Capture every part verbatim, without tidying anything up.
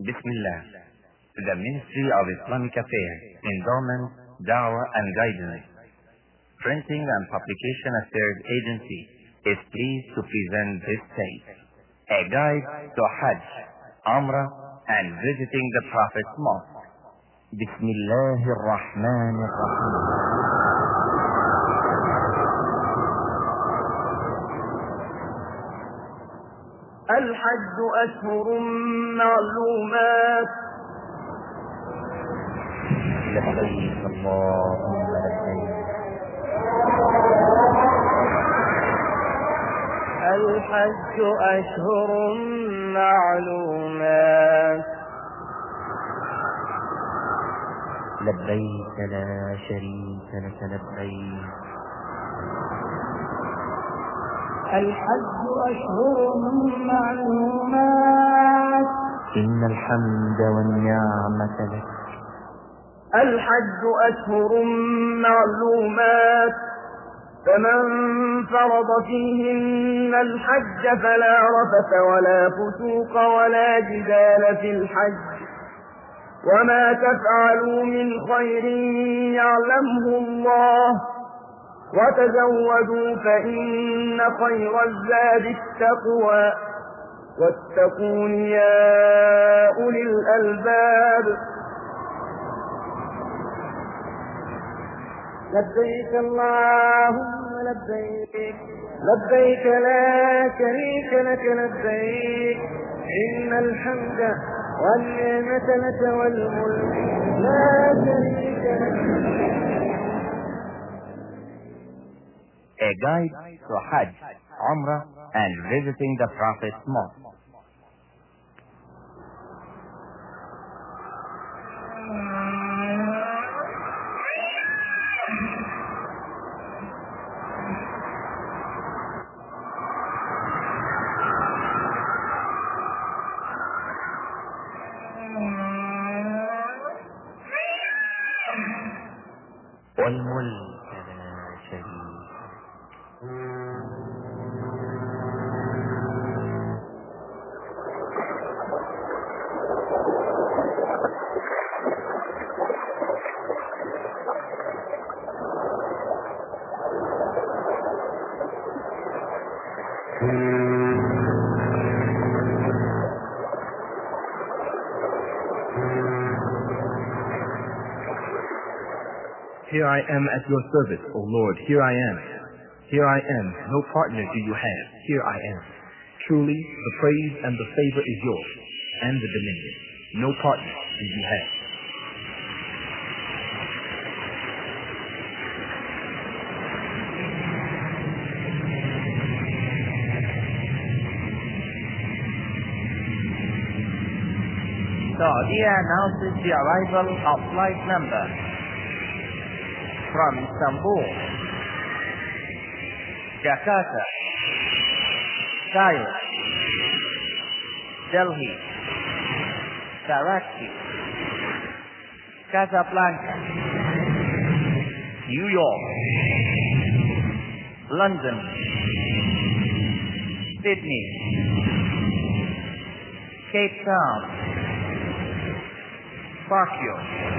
Bismillah. The Ministry of Islamic Affairs, Endowment, Dawah and Guidance, Printing and Publication Affairs Agency is pleased to present this tape, a guide to Hajj, Umrah and visiting the Prophet's Mosque. Bismillahir Rahmanir Rahim. الحج أشهر معلومات. لبيك اللهم لبيك. الحج أشهر معلومات. لبيك لا شريك لك لبيك. الحج أشهر معلومات. إن الحمد والنعمة لك. الحج أشهر معلومات، فمن فرض فيهن الحج فلا رفث ولا فسوق ولا جدال في الحج، وما تفعلوا من خير يعلمه الله، وتزودوا فإن خير الزاد التقوى، واتقون يا أولي الألباب. لبيك اللهم لبيك، لبيك لا شريك لك لبيك، إن الحمد والنعمة لك والملك لا شريك لك. A guide to Hajj, Umrah and visiting the Prophet's Mosque. والملك لا شريك. Here I am at your service, O Lord, here I am. Here I am, no partner do you have, here I am. Truly, the praise and the favor is yours, and the dominion. No partner do you have. Saudia announces the arrival of flight number from Istanbul, Jakarta, Cairo, Delhi, Karachi, Casablanca, New York, London, Sydney, Cape Town, Tokyo,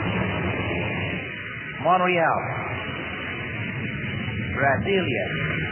Montreal, Brasilia,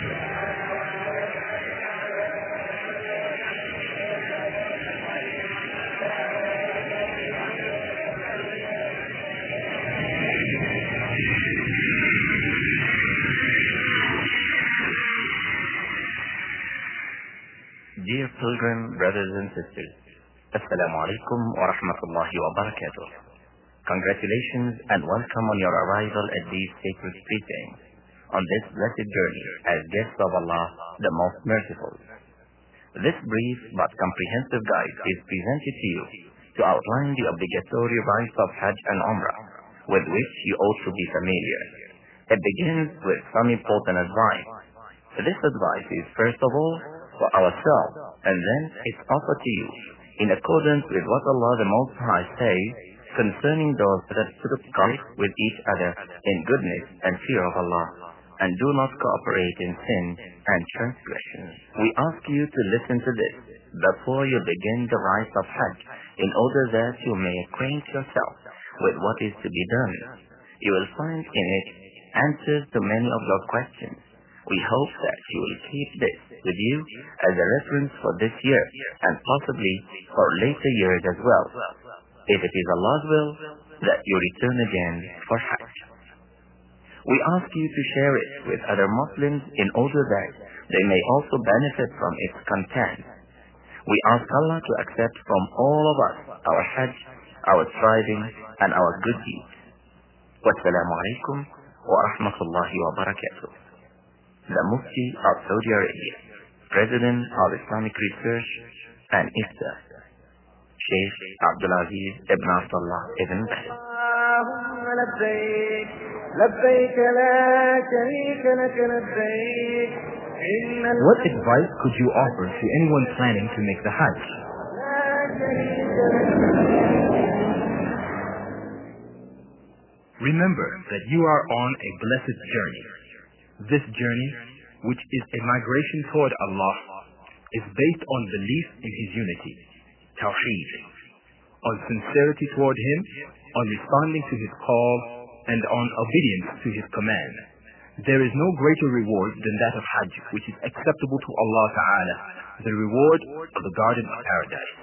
Dear pilgrim brothers and sisters, Assalamu alaikum wa rahmatullahi wa barakatuh. Congratulations and welcome on your arrival at these sacred preachings on this blessed journey as guests of Allah, the Most Merciful. This brief but comprehensive guide is presented to you to outline the obligatory rites of Hajj and Umrah, with which you ought to be familiar. It begins with some important advice. This advice is first of all for ourselves, and then it's offered to you in accordance with what Allah the Most High says concerning those that subscribe with each other in goodness and fear of Allah, and do not cooperate in sin and transgressions. We ask you to listen to this before you begin the rites of Hajj, in order that you may acquaint yourself with what is to be done. You will find in it answers to many of your questions. We hope that you will keep this with you as a reference for this year and possibly for later years as well, if it is Allah's will that you return again for Hajj. We ask you to share it with other Muslims in order that they may also benefit from its content. We ask Allah to accept from all of us our Hajj, our striving, and our good deeds. Wassalamu alaikum wa rahmatullahi wa barakatuh. The Mufti of Saudi Arabia, President of Islamic Research and I F T A, Sheikh Abdulaziz ibn Abdullah ibn Baz. لبيك لا شريك لك لبيك. What advice could you offer to anyone planning to make the Hajj? Remember that you are on a blessed journey. This journey, which is a migration toward Allah, is based on belief in His unity, Tawheed, on sincerity toward Him, on responding to His call, and on obedience to His command. There is no greater reward than that of Hajj, which is acceptable to Allah Ta'ala, the reward of the Garden of Paradise.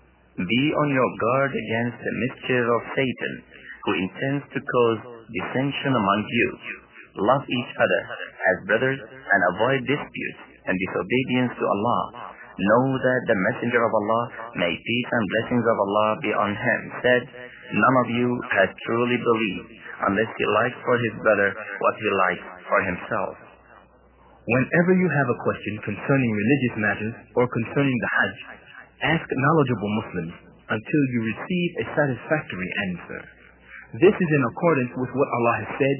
Be on your guard against the mischief of Satan, who intends to cause dissension among you. Love each other as brothers and avoid disputes and disobedience to Allah. Know that the Messenger of Allah, may peace and blessings of Allah be on him, said, none of you has truly believed unless he likes for his brother what he likes for himself. Whenever you have a question concerning religious matters or concerning the Hajj, ask knowledgeable Muslims until you receive a satisfactory answer. This is in accordance with what Allah has said.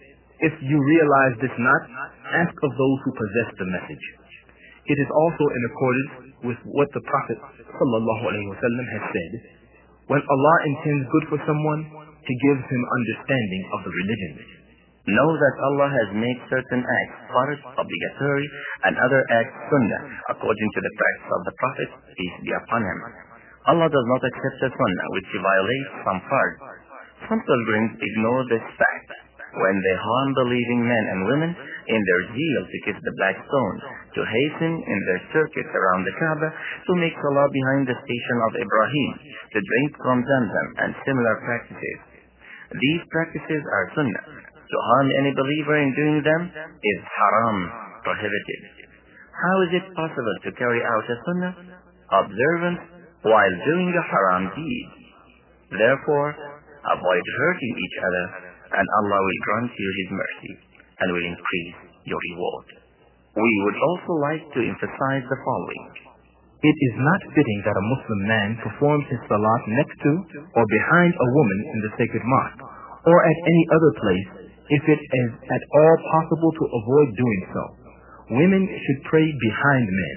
If you realize this not, ask of those who possess the message. It is also in accordance with what the Prophet sallallahu alaihi wasallam has said. When Allah intends good for someone, He gives him understanding of the religion. Know that Allah has made certain acts farz, obligatory, and other acts sunnah, according to the practice of the Prophet, peace be upon him. Allah does not accept a sunnah which violates some farz. Some pilgrims ignore this fact when they harm believing men and women in their zeal to kiss the black stone, to hasten in their circuits around the Kaaba, to make salah behind the station of Ibrahim, to drink from Zamzam, and similar practices. These practices are sunnah. To harm any believer in doing them is haram, prohibited. How is it possible to carry out a sunnah observance while doing a haram deed? Therefore, avoid hurting each other, and Allah will grant you His mercy and will increase your reward. We would also like to emphasize the following. It is not fitting that a Muslim man performs his salat next to or behind a woman in the sacred mosque, or at any other place, if it is at all possible to avoid doing so. Women should pray behind men.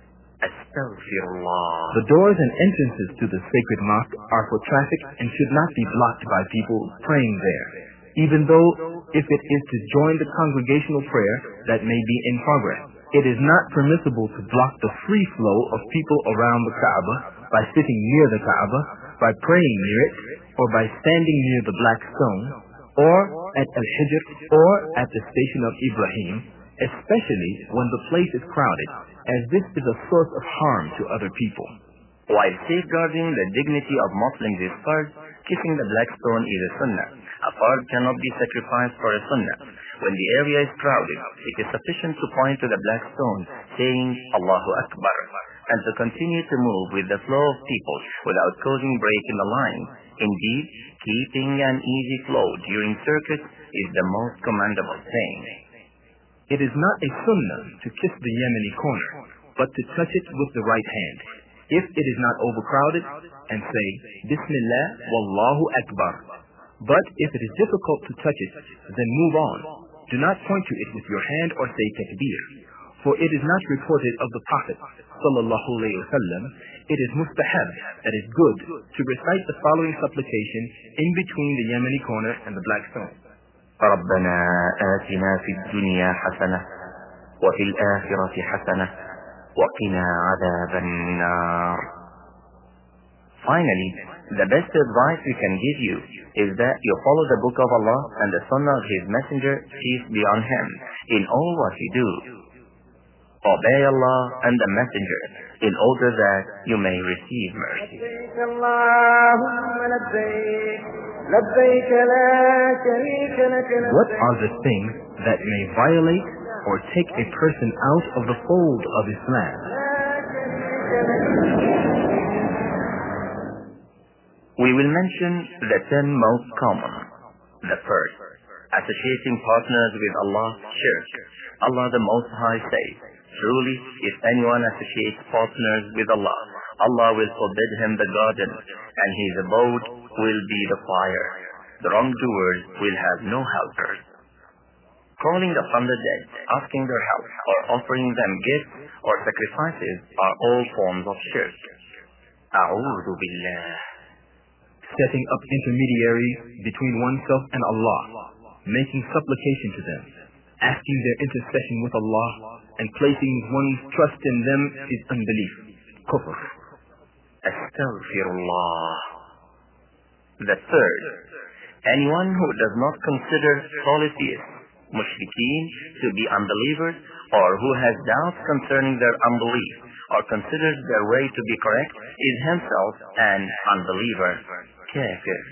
Astaghfirullah. The doors and entrances to the sacred mosque are for traffic and should not be blocked by people praying there, even though if it is to join the congregational prayer that may be in progress. It is not permissible to block the free flow of people around the Kaaba by sitting near the Kaaba, by praying near it, or by standing near the black stone, or at Al-Hijr, or at the station of Ibrahim, especially when the place is crowded, as this is a source of harm to other people. While safeguarding the dignity of Muslims is farz, kissing the black stone is a sunnah. A farz cannot be sacrificed for a sunnah. When the area is crowded, it is sufficient to point to the black stone, saying Allahu Akbar, and to continue to move with the flow of people without causing break in the line. Indeed, keeping an easy flow during circuits is the most commendable thing. It is not a sunnah to kiss the Yemeni corner, but to touch it with the right hand, if it is not overcrowded, and say, Bismillah, Wallahu Akbar. But if it is difficult to touch it, then move on. Do not point to it with your hand or say takbir, for it is not reported of the Prophet sallallahu alayhi wa sallam. It is mustahab, that is good, to recite the following supplication in between the Yemeni corner and the black stone. ربنا آتنا في الدنيا حسنة وفي الآخرة حسنة وقنا عذاب النار. Finally, the best advice we can give you is that you follow the book of Allah and the sunnah of His messenger, peace be on him, in all what you do. Obey Allah and the messenger in order that you may receive mercy. لبيك اللهم لبيك لبيك لا شريك لك What لبيك are the things that may violate or take a person out of the fold of Islam? لا شريك لك. We will mention the ten most common. The first, associating partners with Allah, shirk. Allah the Most High says, truly, if anyone associates partners with Allah, Allah will forbid him the garden, and his abode will be the fire. The wrongdoers will have no helpers. Calling upon the dead, asking their help, or offering them gifts or sacrifices are all forms of shirk. A'udhu billah. Setting up intermediaries between oneself and Allah, making supplication to them, asking their intercession with Allah, and placing one's trust in them is unbelief, kufr. Astaghfirullah. The third, anyone who does not consider polytheists, mushrikeen, to be unbelievers, or who has doubts concerning their unbelief, or considers their way to be correct, is himself an unbeliever. Kafir.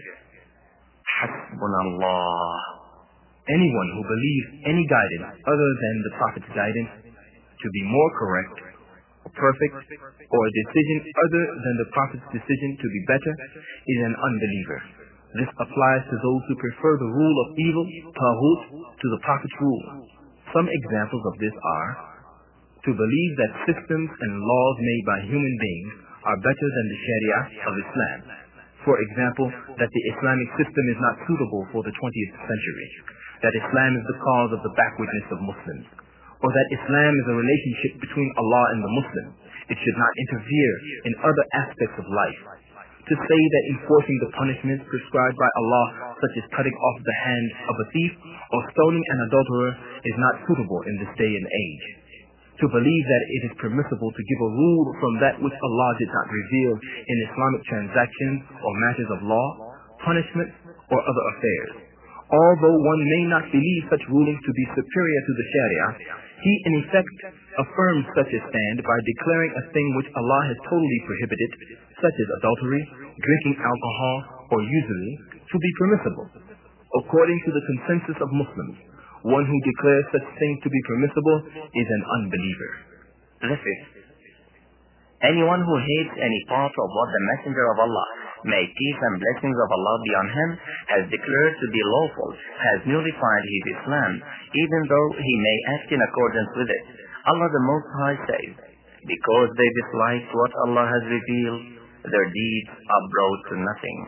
Hasbunallah. Anyone who believes any guidance other than the Prophet's guidance to be more correct or perfect, or a decision other than the Prophet's decision to be better, is an unbeliever. This applies to those who prefer the rule of evil, taghut, to the Prophet's rule. Some examples of this are to believe that systems and laws made by human beings are better than the Sharia of Islam. For example, that the Islamic system is not suitable for the twentieth century, that Islam is the cause of the backwardness of Muslims, or that Islam is a relationship between Allah and the Muslim. It should not interfere in other aspects of life. To say that enforcing the punishments prescribed by Allah, such as cutting off the hand of a thief or stoning an adulterer, is not suitable in this day and age. To believe that it is permissible to give a rule from that which Allah did not reveal in Islamic transactions or matters of law, punishments, or other affairs. Although one may not believe such rulings to be superior to the Sharia, he in effect affirms such a stand by declaring a thing which Allah has totally prohibited, such as adultery, drinking alcohol, or usury, to be permissible. According to the consensus of Muslims, one who declares such things to be permissible is an unbeliever. The fifth, anyone who hates any part of what the Messenger of Allah, may peace and blessings of Allah be on him, has declared to be lawful, has nullified his Islam, even though he may act in accordance with it. Allah the Most High says, because they disliked what Allah has revealed, their deeds are brought to nothing.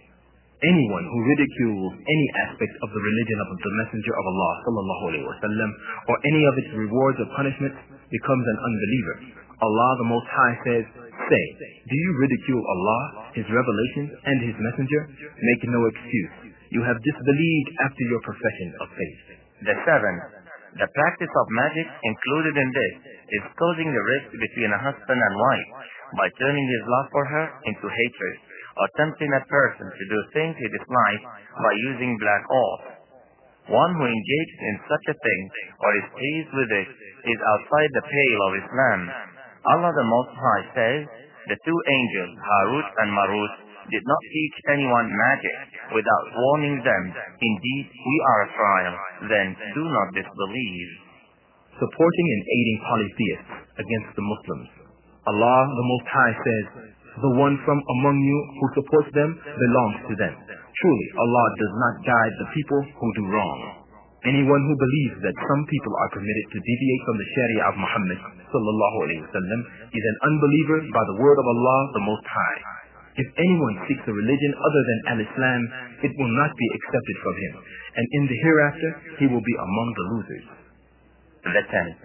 Anyone who ridicules any aspect of the religion of the Messenger of Allah sallallahu alaihi wasallam, or any of its rewards or punishments, becomes an unbeliever. Allah the Most High says, say, do you ridicule Allah, His revelations, and His Messenger? Make no excuse. You have disbelieved after your profession of faith. The seventh, the practice of magic included in this is causing the rift between a husband and wife by turning his love for her into hatred, or tempting a person to do things he dislikes by using black oath. One who engages in such a thing or is pleased with it is outside the pale of Islam. Allah the Most High says, the two angels, Harut and Marut, did not teach anyone magic without warning them. Indeed, we are a trial. Then do not disbelieve. Supporting and aiding polytheists against the Muslims. Allah the Most High says, the one from among you who supports them belongs to them. Truly, Allah does not guide the people who do wrong. Anyone who believes that some people are permitted to deviate from the Sharia of Muhammad sallallahu alaihi wasallam is an unbeliever by the word of Allah the Most High. If anyone seeks a religion other than Al-Islam, it will not be accepted from him, and in the hereafter he will be among the losers. The tenth,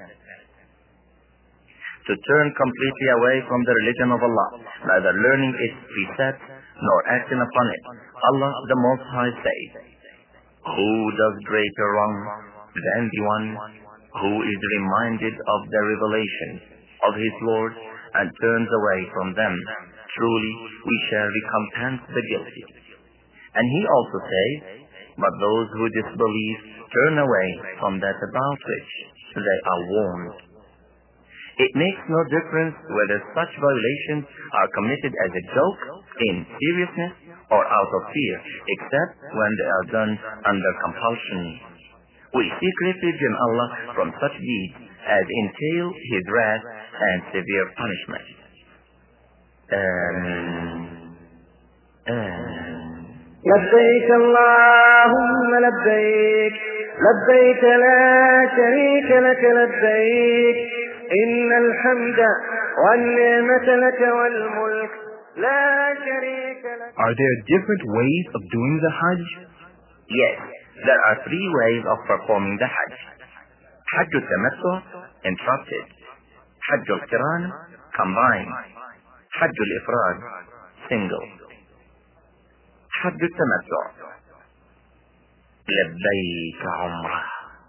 to turn completely away from the religion of Allah, neither learning its precepts nor acting upon it. Allah the Most High says, who does greater wrong than the one who is reminded of the revelation? of his Lord and turns away from them, truly we shall recompense the guilty. And he also says, but those who disbelieve turn away from that about which they are warned. It makes no difference whether such violations are committed as a joke, in seriousness, or out of fear, except when they are done under compulsion. We seek refuge in Allah from such deeds as entail His wrath and severe punishment. Amen. Amen. لبيك اللهم لبيك لبيك لا شريك لك لبيك إن الحمد والنعمة لك والملك لا شريك لك. Are there different ways of doing the Hajj? Yes, there are three ways of performing the Hajj. Hajj al-Tamattu, interrupted. Hajj al-Qiran, combined. Hajj al-Ifrad, single. Hajj al-Tamattu. Labbayk Umrah.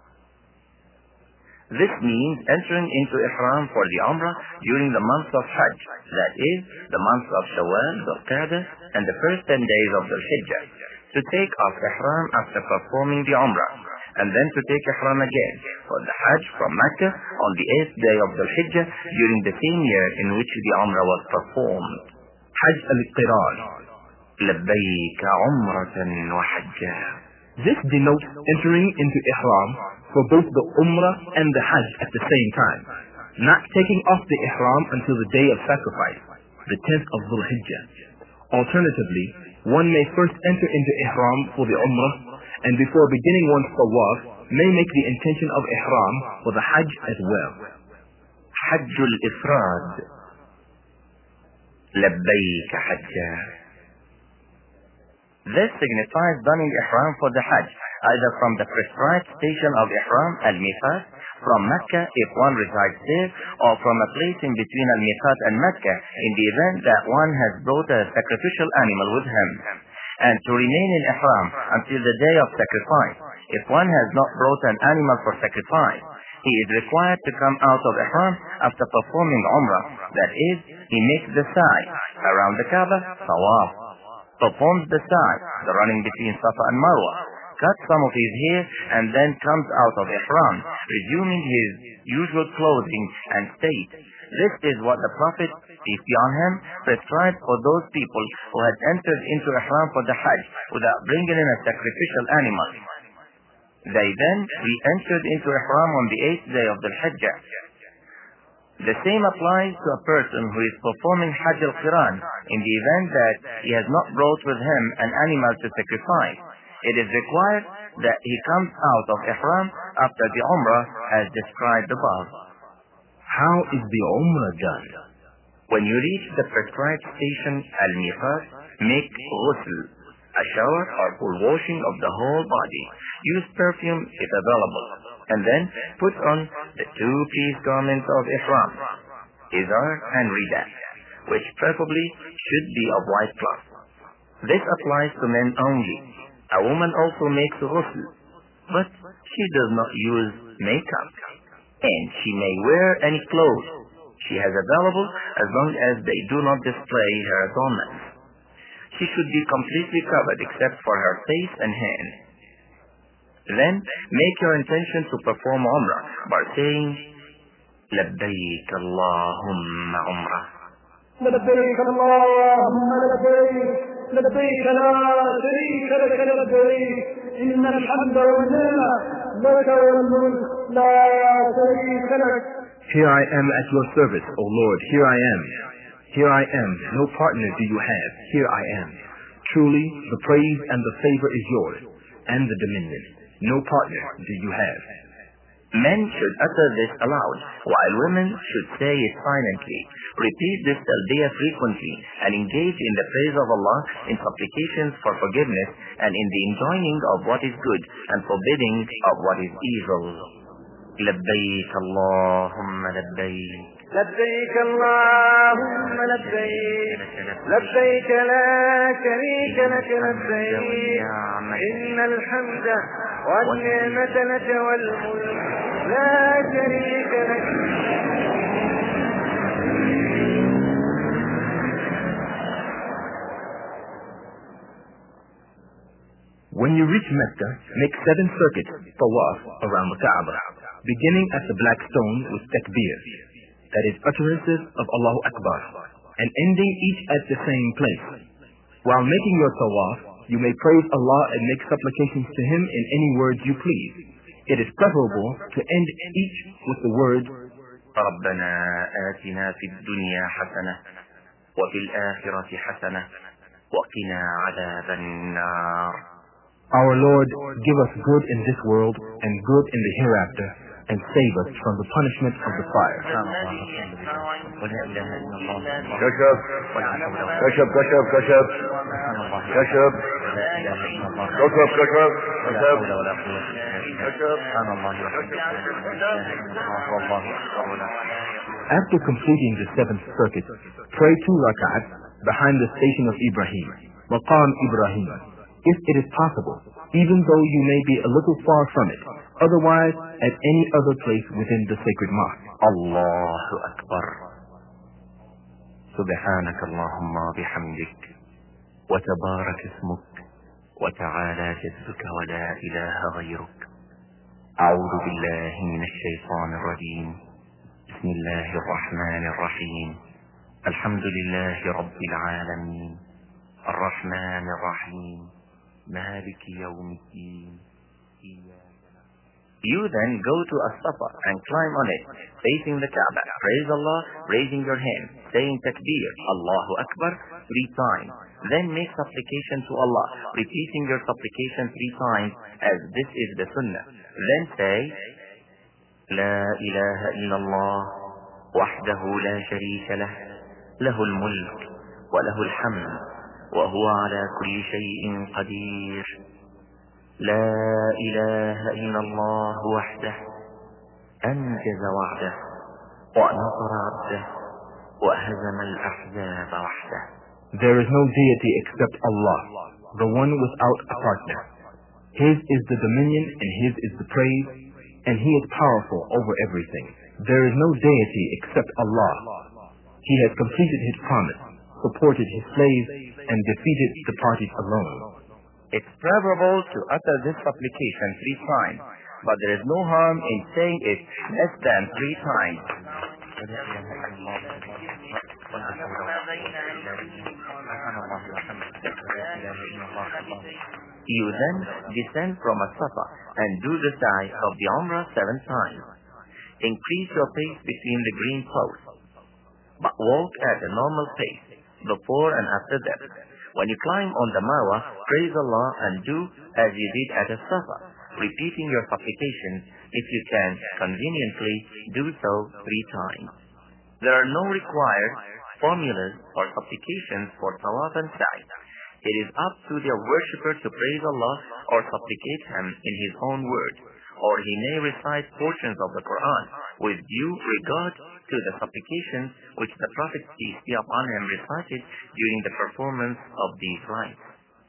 This means entering into Ihram for the Umrah during the month of Hajj, that is, the month of Shawwal, Dhul-Qa'dah, and the first ten days of Dhul-Hijjah, to take off Ihram after performing the Umrah, and then to take Ihram again for the Hajj from Mecca on the eighth day of Dhul-Hijjah during the same year in which the Umrah was performed. Hajj al-Qiran. Labbayk Umratan wa Hajjah. This denotes entering into Ihram for both the Umrah and the Hajj at the same time, not taking off the Ihram until the day of sacrifice, the tenth of Dhul Hijjah. Alternatively, one may first enter into Ihram for the Umrah, and before beginning one's tawaf, may make the intention of Ihram for the Hajj as well. Hajj al-Ifrad. Labbayk Hajjah. This signifies donning Ihram for the Hajj, either from the prescribed station of Ihram, Al-Miqat, from Mecca if one resides there, or from a place in between Al-Miqat and Mecca in the event that one has brought a sacrificial animal with him, and to remain in Ihram until the day of sacrifice. If one has not brought an animal for sacrifice, he is required to come out of Ihram after performing Umrah, that is, he makes the sa'i around the Kaaba, Tawaf, performs the sa'i, the running between Safa and Marwa, cuts some of his hair, and then comes out of Ihram, resuming his usual clothing and state. This is what the Prophet, peace be on him, prescribed for those people who had entered into Ihram for the Hajj without bringing in a sacrificial animal. They then re-entered into Ihram on the eighth day of the Hijjah. The same applies to a person who is performing Hajj al-Qiran in the event that he has not brought with him an animal to sacrifice. It is required that he comes out of Ihram after the Umrah as described above. How is the Umrah done? When you reach the prescribed station, Al-Miqat, make ghusl, a shower or full washing of the whole body. Use perfume if available, and then put on the two-piece garments of Ihram, Izar and Rida, which preferably should be of white cloth. This applies to men only. A woman also makes ghusl, but she does not use makeup, and she may wear any clothes she has available as long as they do not display her adornments. She should be completely covered except for her face and hands. Then make your intention to perform Umrah by saying, Labbayk Allahumma Umrah. لبيك اللهم لبيك لبيك لا شريك لك لبيك إن الحمد والنعمة لك والملك لا شريك لك. Here I am at your service, O Lord, here I am. Here I am, no partner do you have, here I am. Truly, the praise and the favor is yours, and the dominion. No partner do you have. Men should utter this aloud, while women should say it silently. Repeat this talbiyah frequently, and engage in the praise of Allah in supplications for forgiveness, and in the enjoining of what is good, and forbidding of what is evil. Labbayk Allahumma labbayk. لبيك اللهم لبيك لبيك لا شريك لك لبيك إن الحمد والنعمة لك والملك لا شريك لك. When you reach Mecca, make seven circuits, tawaf, around the Kaaba, beginning at the black stone with takbir, that is utterances of Allahu Akbar, and ending each at the same place. While making your tawaf, you may praise Allah and make supplications to Him in any words you please. It is preferable to end each with the words ربنا آتنا في الدنيا حسنة وفي الآخرة حسنة وقنا عذاب النار. Our Lord, give us good in this world and good in the hereafter, and save us from the punishment of the fire. كشف كشف كشف كشف كشف كشف كشف After completing the seventh circuit, pray two rak'at behind the station of Ibrahim, Maqam Ibrahim, if it is possible, even though you may be a little far from it, otherwise at any other place within the sacred mosque. Allahu Akbar. سبحانك اللهم بحمدك وتبارك اسمك وتعالى جدك ولا إله غيرك. أعوذ بالله من الشيطان الرجيم. بسم الله الرحمن الرحيم. الحمد لله رب العالمين الرحمن الرحيم مالك يوم الدين. You then go to As-Safa and climb on it, facing the Kaaba. Praise Allah, raising your hand, saying Takbir, Allahu Akbar, three times. Then make supplication to Allah, repeating your supplication three times, as this is the Sunnah. Then say, La ilaha illallah, wahdahu la sharika lah, lahul mulk, wa lahul hamd, wa huwa ala kulli shay'in qadir. لا إله إلا الله وحده أنجز وعده ونصر عبده وهزم الأحزاب وحده. There is no deity except Allah, the one without a partner. His is the dominion and His is the praise, and He is powerful over everything. There is no deity except Allah. He has completed His promise, supported His slaves, and defeated the parties alone. It's preferable to utter this supplication three times, but there is no harm in saying it less than three times. You then descend from As-Safa and do the sa'i of the Umrah seven times. Increase your pace between the green posts, but walk at a normal pace before and after that. When you climb on the Marwa, praise Allah and do as you did at As-Safa, repeating your supplications if you can conveniently do so three times. There are no required formulas or supplications for Tawaf and Sa'i. It is up to the worshipper to praise Allah or supplicate Him in His own word, or he may recite portions of the Quran with due regard to the supplications which the Prophet peace be upon him recited during the performance of these rites.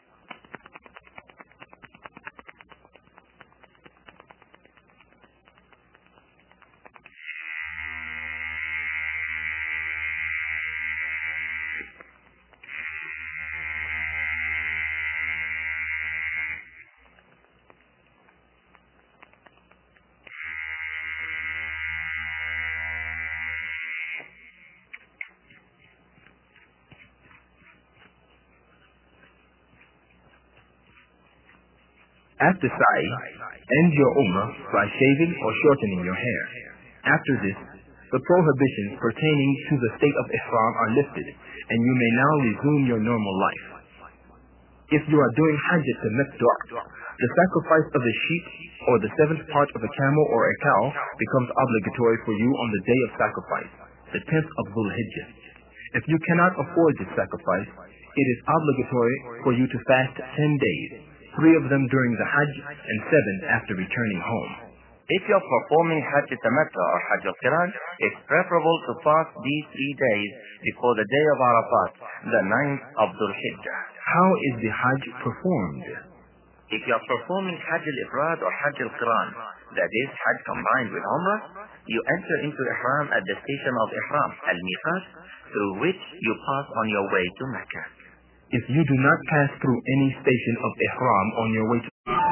After sa'i, end your umrah by shaving or shortening your hair. After this, the prohibitions pertaining to the state of ihram are lifted, and you may now resume your normal life. If you are doing hajj to Mecca, the sacrifice of a sheep or the seventh part of a camel or a cow becomes obligatory for you on the day of sacrifice, the tenth of Dhul Hijjah. If you cannot afford this sacrifice, it is obligatory for you to fast ten days, three of them during the Hajj and seven after returning home. If you are performing Hajj Tamattu or Hajj al-Qiran, it's preferable to fast these three days before the day of Arafat, the ninth of Dhul Hijjah. How is the Hajj performed? If you are performing Hajj al-Ifrad or Hajj al-Qiran, that is Hajj combined with Umrah, you enter into Ihram at the station of Ihram, al-Miqat, through which you pass on your way to Mecca. If you do not pass through any station of Ihram on your way to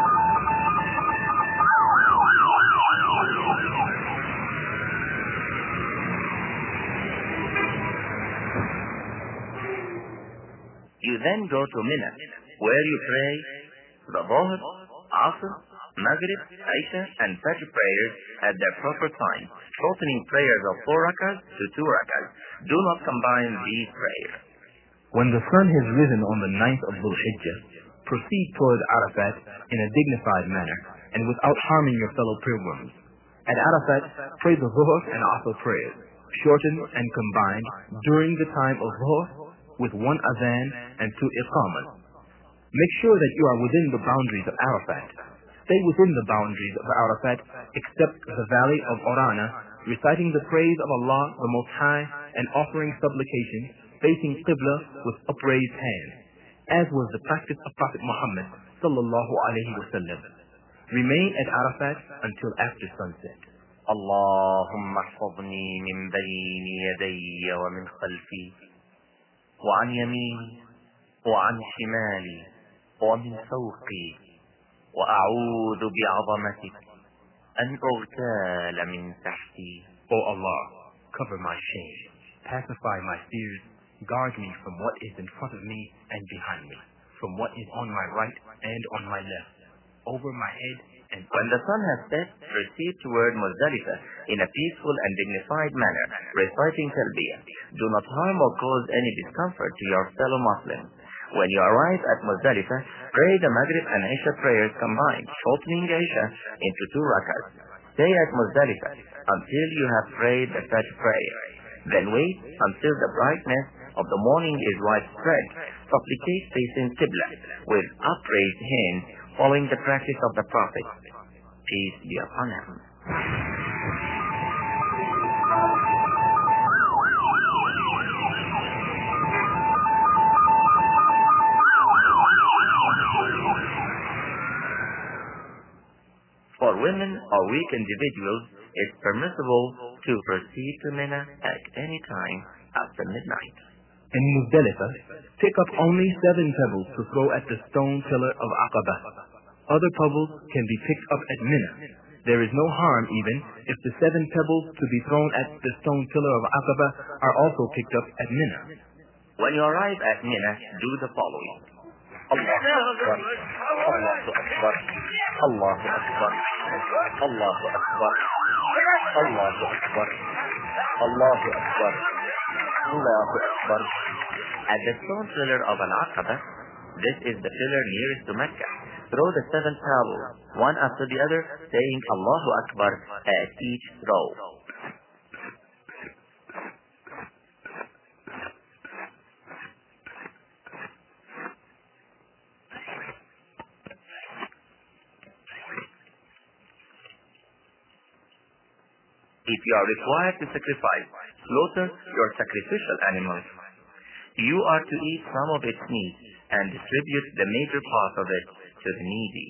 You then go to Mina, where you pray the Dhuhr, Asr, Maghrib, Isha, and Fajr prayers at their proper time, shortening prayers of four rakas to two rakas. Do not combine these prayers. When the sun has risen on the ninth of Dhul Hijjah, proceed toward Arafat in a dignified manner and without harming your fellow pilgrims. At Arafat, pray the Dhuhr and Asr prayers, shortened and combined during the time of Dhuhr with one adhan and two iqamas. Make sure that you are within the boundaries of Arafat. Stay within the boundaries of Arafat except the valley of Orana, reciting the praise of Allah the Most High and offering supplication, facing Qibla with upraised hands, as was the practice of Prophet Muhammad sallallahu alaihi wasallam. Remain at Arafat until after sunset. اللهم احفظني من بين يدي ومن خلفي وعن يميني وعن شمالي ومن فوقي وأعوذ بعظمتك أن أغتال من تحتي. O Allah, cover my shame, pacify my fears, guard me from what is in front of me and behind me, from what is on my right and on my left, over my head and when the sun has set, proceed toward Muzdalifah in a peaceful and dignified manner, reciting talbiyah. Do not harm or cause any discomfort to your fellow Muslims. When you arrive at Muzdalifah, pray the Maghrib and Isha prayers combined, shortening Isha into two rakas. Stay at Muzdalifah until you have prayed the Fajr prayer. Then wait until the brightness of the morning is widespread. Supplicate facing Qibla with upraised hands, following the practice of the Prophet, peace be upon him. For women or weak individuals, it's permissible to proceed to Mina at any time after midnight. In Muzdalifah, pick up only seven pebbles to throw at the stone pillar of Aqaba. Other pebbles can be picked up at Mina. There is no harm even if the seven pebbles to be thrown at the stone pillar of Aqaba are also picked up at Mina. When you arrive at Mina, do the following. Allahu Akbar, Allahu Akbar, Allahu Akbar, Allahu Akbar, Allahu Akbar, Allahu Akbar, Allahu Akbar. At the stone pillar of Al-Aqaba, this is the pillar nearest to Mecca. Throw the seven pebbles, one after the other, saying Allahu Akbar at each throw. If you are required to sacrifice, slaughter your sacrificial animals. You are to eat some of its meat and distribute the major part of it to the needy.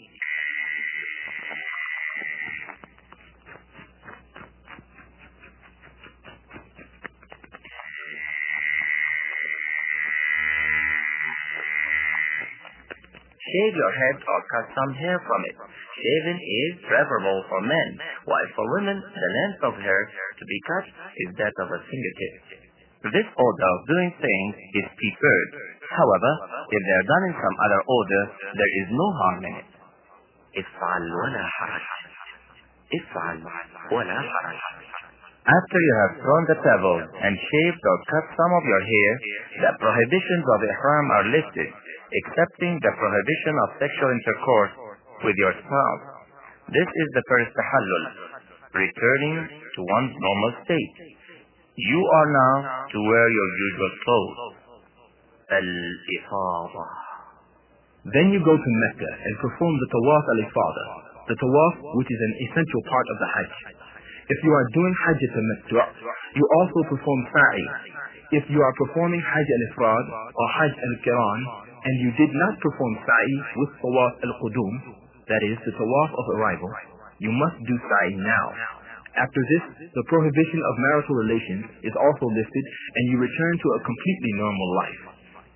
Shave your head or cut some hair from it. Shaving is preferable for men, while for women, the length of hair to be cut is that of a fingertip. This order of doing things is preferred. However, if they are done in some other order, there is no harm in it. If'al wala haraj. If'al wala haraj. After you have thrown the pebbles and shaved or cut some of your hair, the prohibitions of ihram are listed, excepting the prohibition of sexual intercourse with your spouse. This is the first tahallul, returning to one's normal state. You are now to wear your usual clothes. Al-Ifada. Then you go to Mecca and perform the Tawaf al-Ifada, the Tawaf which is an essential part of the Hajj. If you are doing Hajj al-Tamattu', you also perform Sa'i. If you are performing Hajj al-Ifrad or Hajj al-Qiran, and you did not perform Sa'i with Tawaf al-Qudum, that is, the Tawaf of arrival, you must do Sa'i now. After this, the prohibition of marital relations is also listed, and you return to a completely normal life.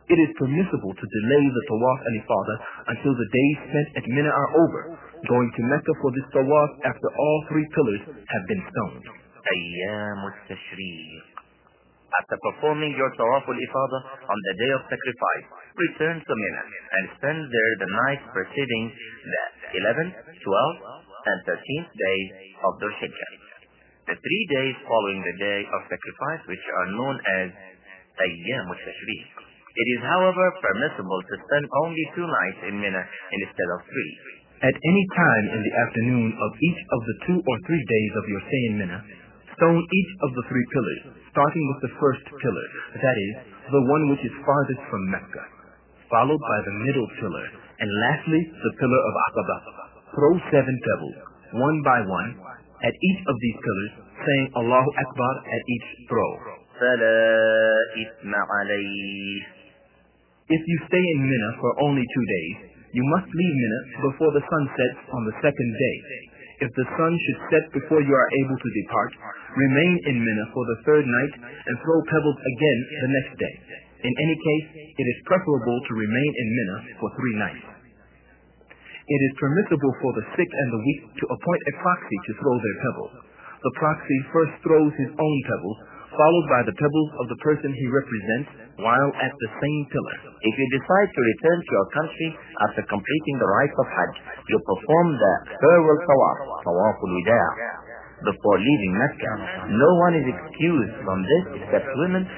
It is permissible to delay the tawaf al-ifadah until the days spent at Mina are over, going to Mecca for this tawaf after all three pillars have been stoned. أيام التشريق. After performing your tawaf al-ifadah on the day of sacrifice, return to Mina and spend there the night preceding the eleventh, twelfth, and thirteenth days of Dhul Hijjah. The three days following the day of sacrifice, which are known as Ayyam al-Tashriq. It is, however, permissible to spend only two nights in Mina instead of three. At any time in the afternoon of each of the two or three days of your stay in Mina, stone each of the three pillars, starting with the first pillar, that is, the one which is farthest from Mecca, followed by the middle pillar, and lastly the pillar of Aqaba. Throw seven pebbles, one by one, at each of these pillars, saying Allahu Akbar at each throw. فَلَا إِثْمَ عَلَيْهِ. If you stay in Mina for only two days, you must leave Mina before the sun sets on the second day. If the sun should set before you are able to depart, remain in Mina for the third night and throw pebbles again the next day. In any case, it is preferable to remain in Mina for three nights. It is permissible for the sick and the weak to appoint a proxy to throw their pebbles. The proxy first throws his own pebbles, followed by the pebbles of the person he represents while at the same pillar. If you decide to return to your country after completing the rites of Hajj, you perform the farewell tawaf, tawaf al-wida', before leaving Mecca. No one is excused from this except women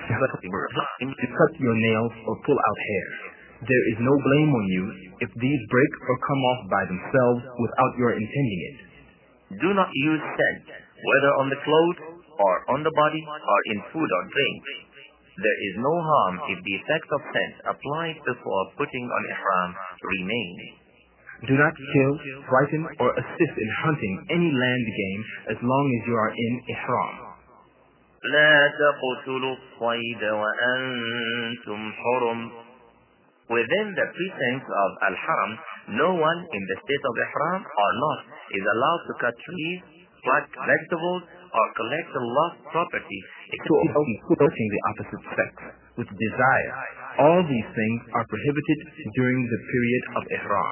to cut your nails or pull out hair. There is no blame on you if these break or come off by themselves without your intending it. Do not use scent, whether on the clothes or on the body or in food or drink. There is no harm if the effect of scent applied before putting on ihram remains. Do not kill, frighten, or assist in hunting any land game as long as you are in ihram. لا تقتلوا الصيد وأنتم حرم. Within the precincts of Al-Haram, no one in the state of ihram or not is allowed to cut trees, pluck vegetables, or collect the lost property except approaching the opposite sex with desire. All these things are prohibited during the period of ihram.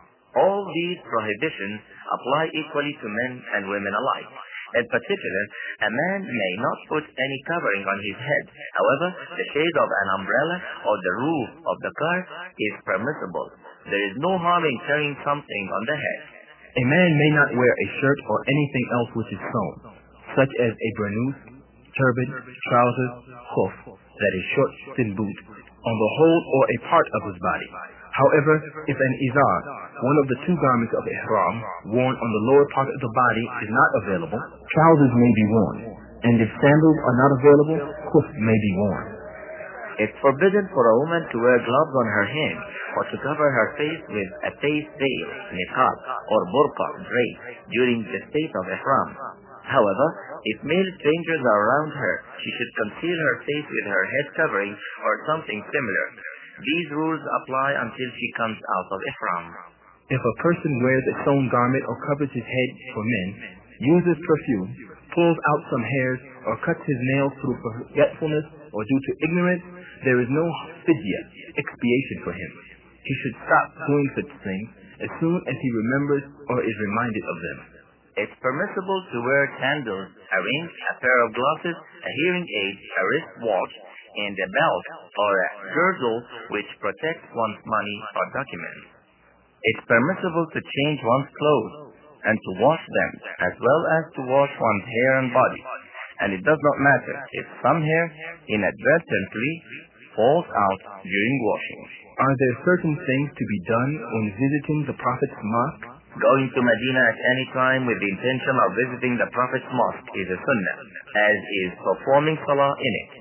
All these prohibitions apply equally to men and women alike. In particular, a man may not put any covering on his head. However, the shade of an umbrella or the roof of the car is permissible. There is no harm in carrying something on the head. A man may not wear a shirt or anything else which is sewn, such as a burnous, turban, trousers, khuf, that is short, thin boot, on the whole or a part of his body. However, if an izar, one of the two garments of ihram, worn on the lower part of the body is not available, trousers may be worn, and if sandals are not available, khuf may be worn. It's forbidden for a woman to wear gloves on her hands or to cover her face with a face veil, niqab, or burqa, drape, during the state of ihram. However, if male strangers are around her, she should conceal her face with her head covering or something similar. These rules apply until she comes out of ihram. If a person wears a sewn garment or covers his head for men, uses perfume, pulls out some hairs, or cuts his nails through forgetfulness or due to ignorance, there is no fidya, expiation for him. He should stop doing such things as soon as he remembers or is reminded of them. It's permissible to wear sandals, a ring, a pair of glasses, a hearing aid, a wristwatch, and a belt or a girdle which protects one's money or documents. It's permissible to change one's clothes and to wash them, as well as to wash one's hair and body. And it does not matter if some hair inadvertently falls out during washing. Are there certain things to be done when visiting the Prophet's mosque? Going to Medina at any time with the intention of visiting the Prophet's mosque is a sunnah, as is performing salah in it.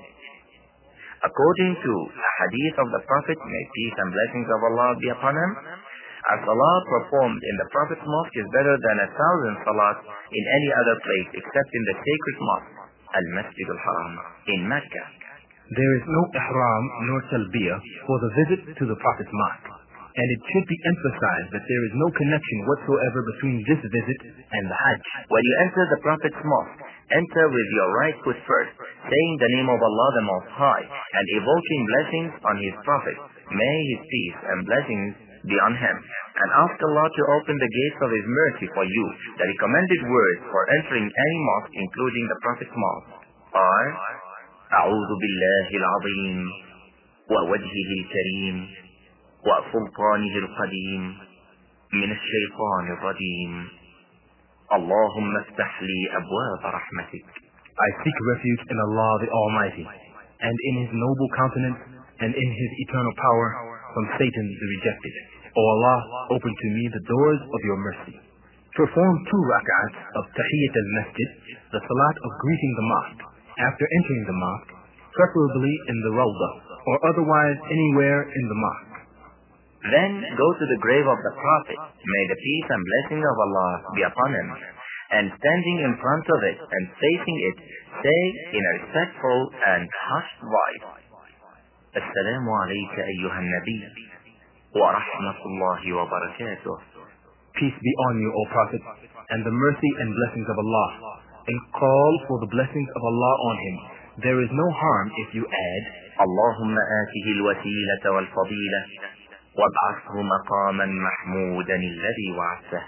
According to a hadith of the Prophet, may peace and blessings of Allah be upon him, a salah performed in the Prophet's mosque is better than a thousand salats in any other place except in the sacred mosque, Al-Masjid al-Haram, in Mecca. There is no ihram nor talbiyah for the visit to the Prophet's mosque. And it should be emphasized that there is no connection whatsoever between this visit and the Hajj. When you enter the Prophet's mosque, enter with your right foot first, saying the name of Allah the Most High, and evoking blessings on His Prophet. May His peace and blessings be on him. And ask Allah to open the gates of His mercy for you. The recommended words for entering any mosque, including the Prophet's mosque, are أعوذ بالله العظيم ووجهه الكريم وسلطانه القديم من الشيطان الرجيم اللهم افتح لي أبواب رحمتك. I seek refuge in Allah the Almighty, and in His noble countenance, and in His eternal power, from Satan the rejected. O Allah, open to me the doors of your mercy. Perform two rak'ats of Tahiyyat al-Masjid, the salat of greeting the mosque, after entering the mosque, preferably in the Rawdah, or otherwise anywhere in the mosque. Then go to the grave of the Prophet, may the peace and blessing of Allah be upon him, and standing in front of it and facing it, say in a respectful and hushed voice, Assalamu alayka ayyuhan nabi, wa rahmatullahi wa barakatuh. Peace be on you, O Prophet, and the mercy and blessings of Allah, and call for the blessings of Allah on him. There is no harm if you add, Allahumma atihi al-wasilata wal-fadila, وابعثه مقاما محمودا الذي وعدته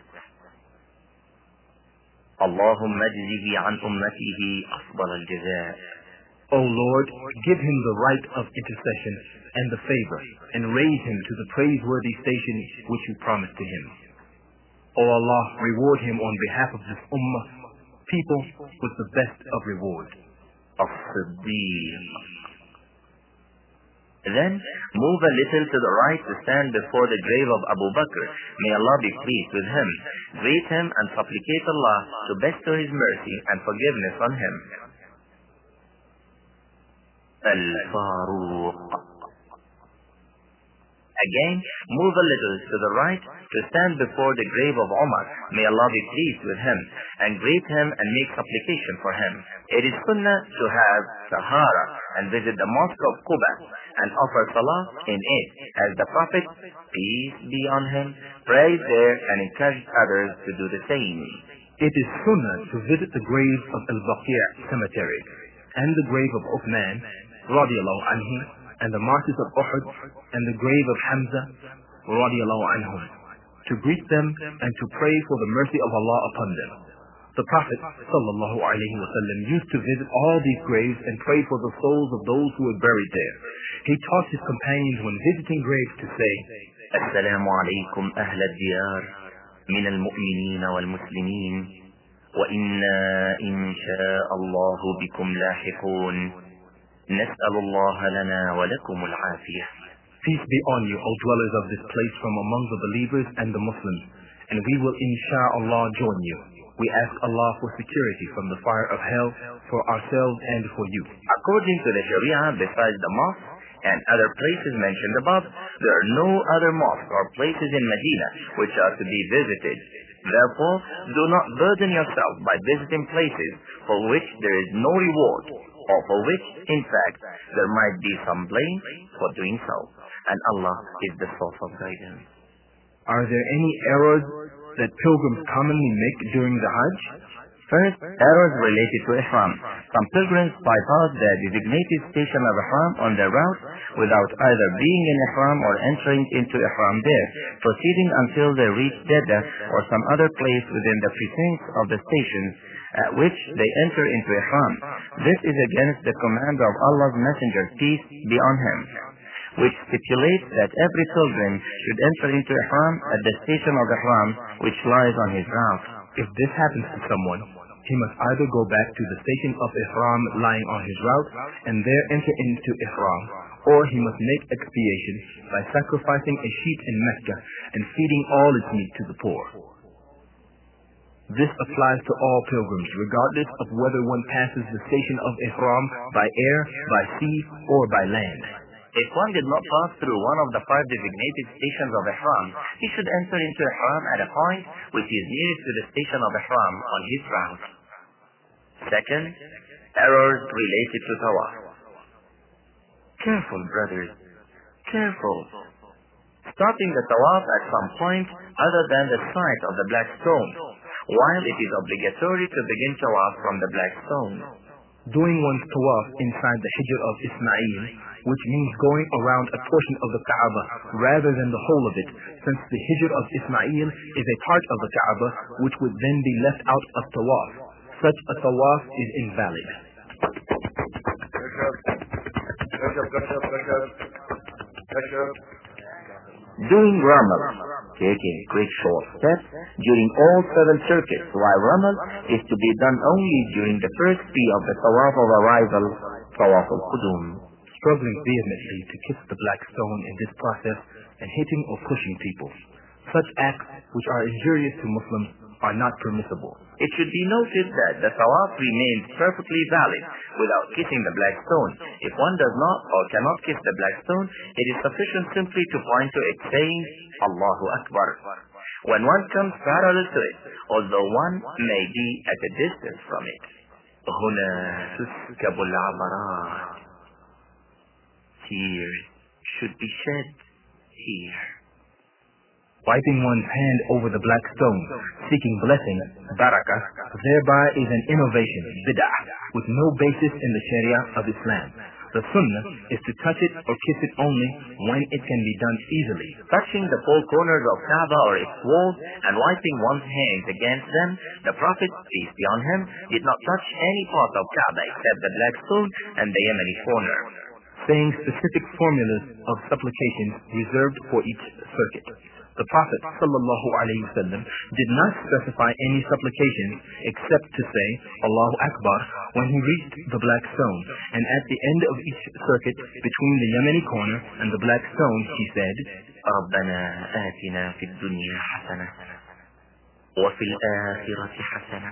اللهم اجزه عن أمته أفضل الجزاء. O Lord, give him the right of intercession and the favor, and raise him to the praiseworthy station which you promised to him. O Allah, reward him on behalf of this ummah, people, with the best of reward. As-Siddiq. Then move a little to the right to stand before the grave of Abu Bakr. May Allah be pleased with him. Greet him and supplicate Allah to bestow His mercy and forgiveness on him. Al-Faruq. Again, move a little to the right to stand before the grave of Umar. May Allah be pleased with him, and greet him and make supplication for him. It is sunnah to have Sahara and visit the mosque of Quba and offer salah in it, as the Prophet, peace be on him, prayed there and encouraged others to do the same. It is sunnah to visit the grave of Al-Baqi' cemetery and the grave of Uthman, radiallahu anhu, and the martyrs of Uhud, and the grave of Hamza, radiallahu anhum, to greet them and to pray for the mercy of Allah upon them. The Prophet, sallallahu alaihi wasallam, used to visit all these graves and pray for the souls of those who were buried there. He taught his companions when visiting graves to say, Assalamu alaikum ahla diyar min al-mu'minina wal-muslimin wa inna insha'allahu bikum lahiqun. نسأل الله لنا ولكم العافية. Peace be on you, O dwellers of this place from among the believers and the Muslims, and we will insha'Allah join you. We ask Allah for security from the fire of hell for ourselves and for you. According to the Sharia, besides the mosque and other places mentioned above, there are no other mosques or places in Medina which are to be visited. Therefore, do not burden yourself by visiting places for which there is no reward, or for which, in fact, there might be some blame for doing so. And Allah is the source of guidance. Are there any errors that pilgrims commonly make during the Hajj? First, errors related to Ihram. Some pilgrims bypass the designated station of Ihram on their route without either being in Ihram or entering into Ihram there, proceeding until they reach Jeddah or some other place within the precincts of the station at which they enter into Ihram. This is against the command of Allah's Messenger, peace be on him, which stipulates that every pilgrim should enter into Ihram at the station of Ihram which lies on his route. If this happens to someone, he must either go back to the station of Ihram lying on his route and there enter into Ihram, or he must make expiation by sacrificing a sheep in Mecca and feeding all its meat to the poor. This applies to all pilgrims, regardless of whether one passes the station of Ihram by air, by sea, or by land. If one did not pass through one of the five designated stations of Ihram, he should enter into Ihram at a point which is nearest to the station of Ihram on his route. Second, errors related to Tawaf. Careful, brothers. Careful. starting the tawaf at some point other than the site of the black stone, while it is obligatory to begin tawaf from the black stone. Doing one's tawaf inside the Hijr of Ismail, which means going around a portion of the Kaaba rather than the whole of it, since the Hijr of Ismail is a part of the Kaaba which would then be left out of tawaf. Such a tawaf is invalid. Doing Ramal, taking quick short steps during all seven circuits, while Ramal is to be done only during the first three of the Tawaf of arrival, Tawaf al-Qudum. Struggling vehemently to kiss the black stone in this process and hitting or pushing people. Such acts, which are injurious to Muslims, are not permissible. It should be noted that the tawaf remains perfectly valid without kissing the black stone. If one does not or cannot kiss the black stone, it is sufficient simply to point to it saying, Allahu Akbar, when one comes parallel to it, although one may be at a distance from it. هنا تسكب العبرات. Tears should be shed here. Wiping one's hand over the black stone, seeking blessing, barakah, thereby is an innovation, bid'ah, with no basis in the Sharia of Islam. The sunnah is to touch it or kiss it only when it can be done easily. Touching the four corners of Kaaba or its walls and wiping one's hands against them, the Prophet, peace be on him, did not touch any part of Kaaba except the black stone and the Yemeni corner. Saying specific formulas of supplications reserved for each circuit. The Prophet sallallahu alaihi wasallam did not specify any supplications except to say Allahu Akbar when he reached the black stone, and at the end of each circuit between the Yemeni corner and the black stone he said, ربنا آتنا في الدنيا حسنة وفي الآخرة حسنة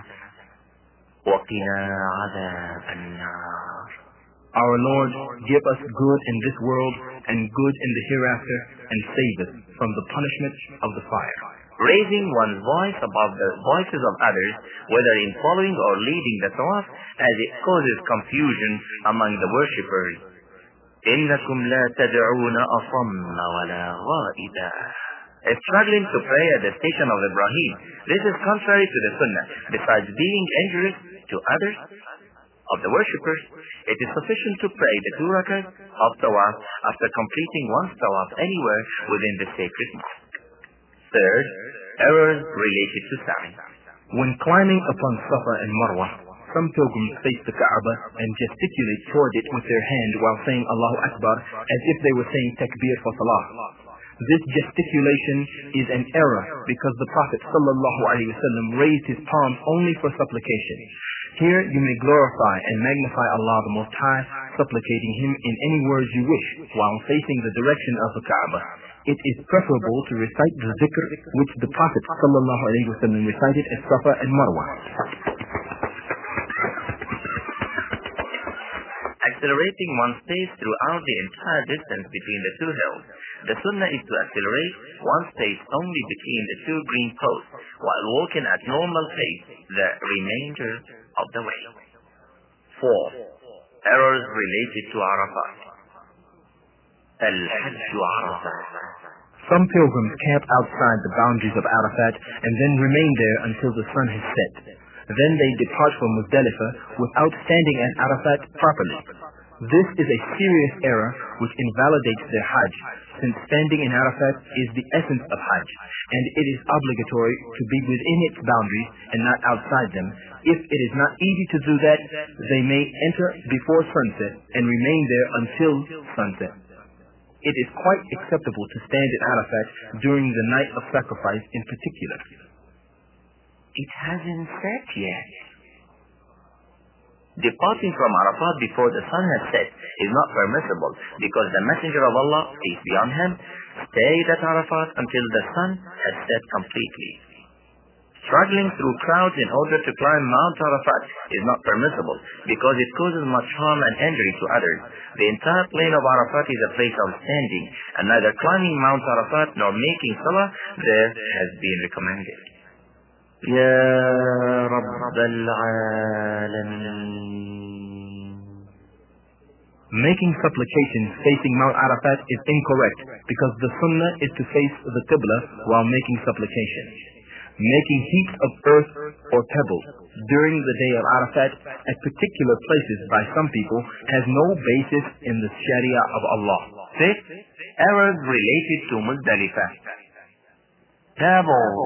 وقنا عذاب النار. Our Lord, give us good in this world and good in the hereafter, and save us from the punishment of the fire. Raising one's voice above the voices of others, whether in following or leading the tawaf, as it causes confusion among the worshippers. إِنَّكُمْ لَا تَدْعُونَ أَصَمَّ وَلَا غَائِبًا. Struggling to pray at the station of Ibrahim, this is contrary to the Sunnah. Besides being injurious to others, of the worshippers, it is sufficient to pray the two rakahs of tawaf after completing one's tawaf anywhere within the sacred mosque. Third, errors related to Sa'i. When climbing upon Safa and Marwa, some pilgrims face the Kaaba and gesticulate toward it with their hand while saying Allahu Akbar as if they were saying takbir for salah. This gesticulation is an error because the Prophet sallallahu alaihi wasallam raised his palms only for supplication. Here you may glorify and magnify Allah the Most High, supplicating Him in any words you wish, while facing the direction of the Kaaba. It is preferable to recite the zikr which the Prophet sallallahu alaihi wasallam recited at Safa and Marwa. Accelerating one's pace throughout the entire distance between the two hills. The sunnah is to accelerate one's pace only between the two green posts, while walking at normal pace the remainder of the way. Four. Errors related to Arafat. Al-Hajj Arafat. Some pilgrims camp outside the boundaries of Arafat and then remain there until the sun has set. Then they depart from Muzdalifah without standing at Arafat properly. This is a serious error which invalidates their Hajj, since standing in Arafat is the essence of Hajj, and it is obligatory to be within its boundaries and not outside them. If it is not easy to do that, they may enter before sunset and remain there until sunset. It is quite acceptable to stand in Arafat during the night of sacrifice in particular. It hasn't set yet. Departing from Arafat before the sun has set is not permissible because the Messenger of Allah, peace be on him, stayed at Arafat until the sun has set completely. Struggling through crowds in order to climb Mount Arafat is not permissible because it causes much harm and injury to others. The entire plain of Arafat is a place of standing, and neither climbing Mount Arafat nor making salah there has been recommended. يا رب العالمين Making supplications facing Mount Arafat is incorrect because the sunnah is to face the Qibla while making supplication. Making heaps of earth or pebbles during the day of Arafat at particular places by some people has no basis in the Sharia of Allah. Six. Errors related to Muzdalifah. Pebbles.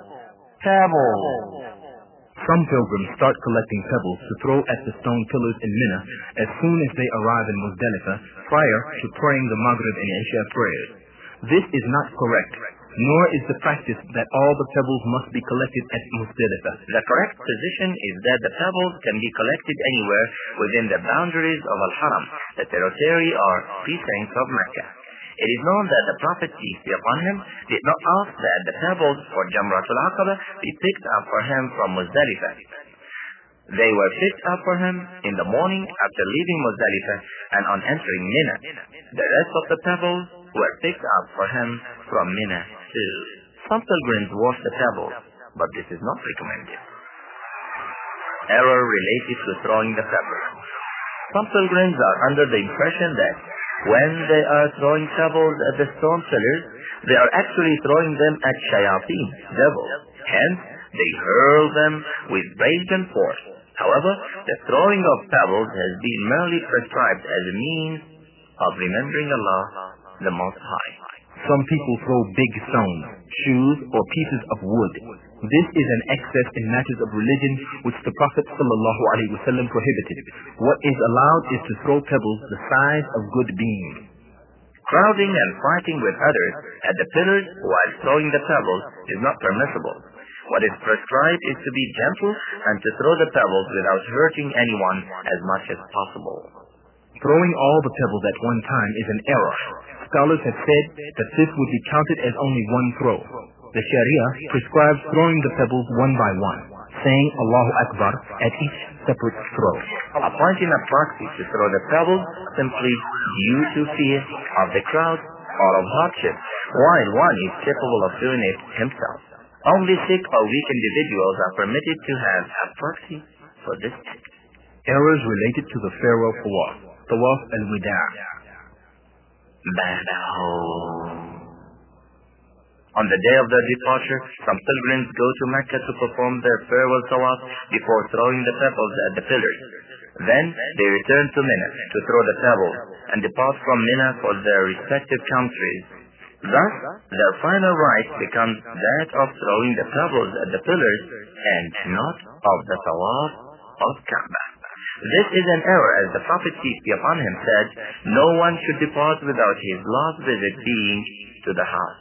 Pebbles. Some pilgrims start collecting pebbles to throw at the stone pillars in Mina as soon as they arrive in Muzdalifah prior to praying the Maghrib and Isha prayers. This is not correct, nor is the practice that all the pebbles must be collected at Muzdalifah. The correct position is that the pebbles can be collected anywhere within the boundaries of Al-Haram, the territory or precincts of Mecca. It is known that the Prophet, peace be upon him, did not ask that the pebbles for Jamratul Aqaba be picked up for him from Muzdalifah. They were picked up for him in the morning after leaving Muzdalifah and on entering Mina. The rest of the pebbles were picked up for him from Mina too. Some pilgrims wash the pebbles, but this is not recommended. Error related to throwing the pebbles. Some pilgrims are under the impression that when they are throwing pebbles at the stone pillars, they are actually throwing them at shayateen, devils. Hence, they hurl them with rage and force. However, the throwing of pebbles has been merely prescribed as a means of remembering Allah, the Most High. Some people throw big stones, shoes, or pieces of wood. This is an excess in matters of religion which the Prophet ﷺ prohibited. What is allowed is to throw pebbles the size of good beans. Crowding and fighting with others at the pillars while throwing the pebbles is not permissible. What is prescribed is to be gentle and to throw the pebbles without hurting anyone as much as possible. Throwing all the pebbles at one time is an error. Scholars have said that this would be counted as only one throw. The Sharia prescribes throwing the pebbles one by one, saying Allahu Akbar at each separate throw. Appointing a proxy to throw the pebbles simply due to fear of the crowd or of hardship, while one is capable of doing it himself. Only sick or weak individuals are permitted to have a proxy for this act. Errors related to the farewell tawaf, Tawaf al-Wida'. Back home. On the day of their departure, some pilgrims go to Mecca to perform their farewell tawaf before throwing the pebbles at the pillars. Then they return to Mina to throw the pebbles and depart from Mina for their respective countries. Thus, their final right becomes that of throwing the pebbles at the pillars and not of the tawaf of Kaaba. This is an error, as the Prophet, peace be upon him, said, no one should depart without his last visit being to the house.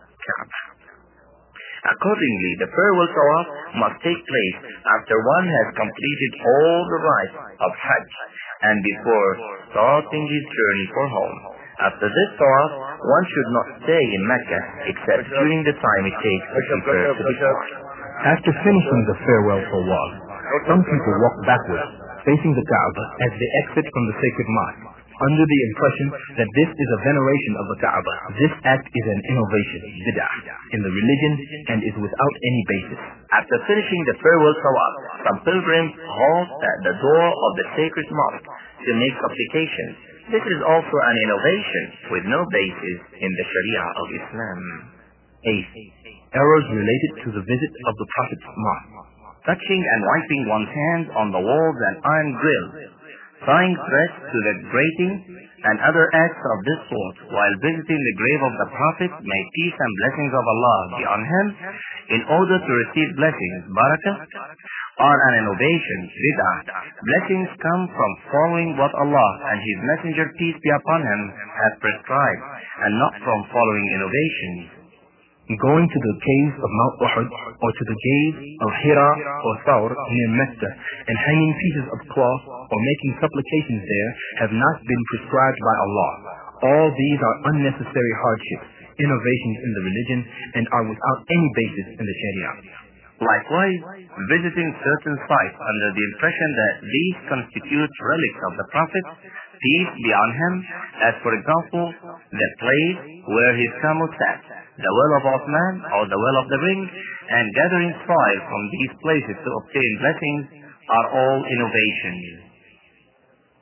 Accordingly, the farewell tawaf must take place after one has completed all the rites of Hajj and before starting his journey for home. After this tawaf, one should not stay in Mecca except during the time it takes to prepare to depart. After finishing the farewell tawaf, some people walk backwards, facing the Kaaba as they exit from the sacred mosque, under the impression that this is a veneration of the Kaaba. This act is an innovation, bid'ah, in the religion and is without any basis. After finishing the farewell tawaf, some pilgrims halt at the door of the sacred mosque to make supplications. This is also an innovation with no basis in the Sharia of Islam. Eighth, errors related to the visit of the Prophet's mosque. Touching and wiping one's hands on the walls and iron grills, tying threads to the grating, and other acts of this sort while visiting the grave of the Prophet, may peace and blessings of Allah be on him, in order to receive blessings, barakah, are an innovation, bid'ah. Blessings come from following what Allah and His Messenger, peace be upon him, have prescribed, and not from following innovations. Going to the caves of Mount Uhud or to the caves of Hira or Thawr near Mecca and hanging pieces of cloth or making supplications there have not been prescribed by Allah. All these are unnecessary hardships, innovations in the religion, and are without any basis in the Sharia. Likewise, visiting certain sites under the impression that these constitute relics of the Prophet, peace be on him, as for example, the place where his camel sat, the well of Uthman or the well of the ring, and gathering soil from these places to obtain blessings, are all innovations.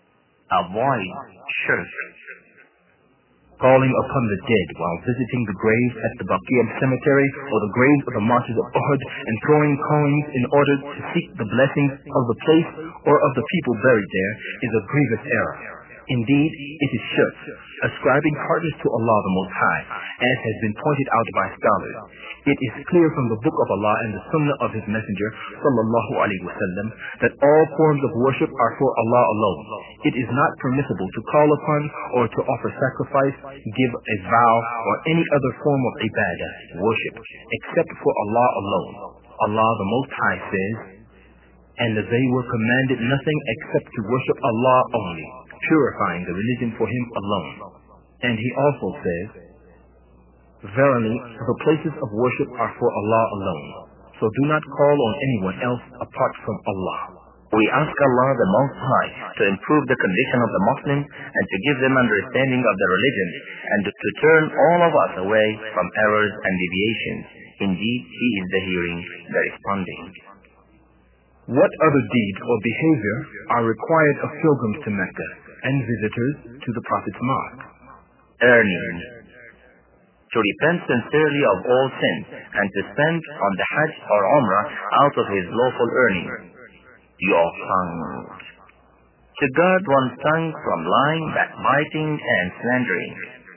Avoid shirk. Calling upon the dead while visiting the graves at the Baqi cemetery or the graves of the martyrs of Uhud and throwing coins in order to seek the blessings of the place or of the people buried there is a grievous error. Indeed, it is shirk, ascribing partners to Allah the Most High, as has been pointed out by scholars. It is clear from the Book of Allah and the Sunnah of His Messenger sallallahu alaihi wasallam that all forms of worship are for Allah alone. It is not permissible to call upon or to offer sacrifice, give a vow, or any other form of ibadah, worship, except for Allah alone. Allah the Most High says, "And they were commanded nothing except to worship Allah only, purifying the religion for Him alone." And He also says, "Verily, the places of worship are for Allah alone, so do not call on anyone else apart from Allah." We ask Allah the Most High to improve the condition of the Muslims and to give them understanding of the religion and to, to turn all of us away from errors and deviations. Indeed, He is the hearing, the responding. What other deed or behavior are required of pilgrims to Mecca and visitors to the Prophet's mosque? Earning. To repent sincerely of all sins and to spend on the Hajj or Umrah out of his lawful earnings. Your tongue. To guard one's tongue from lying, backbiting, and slandering.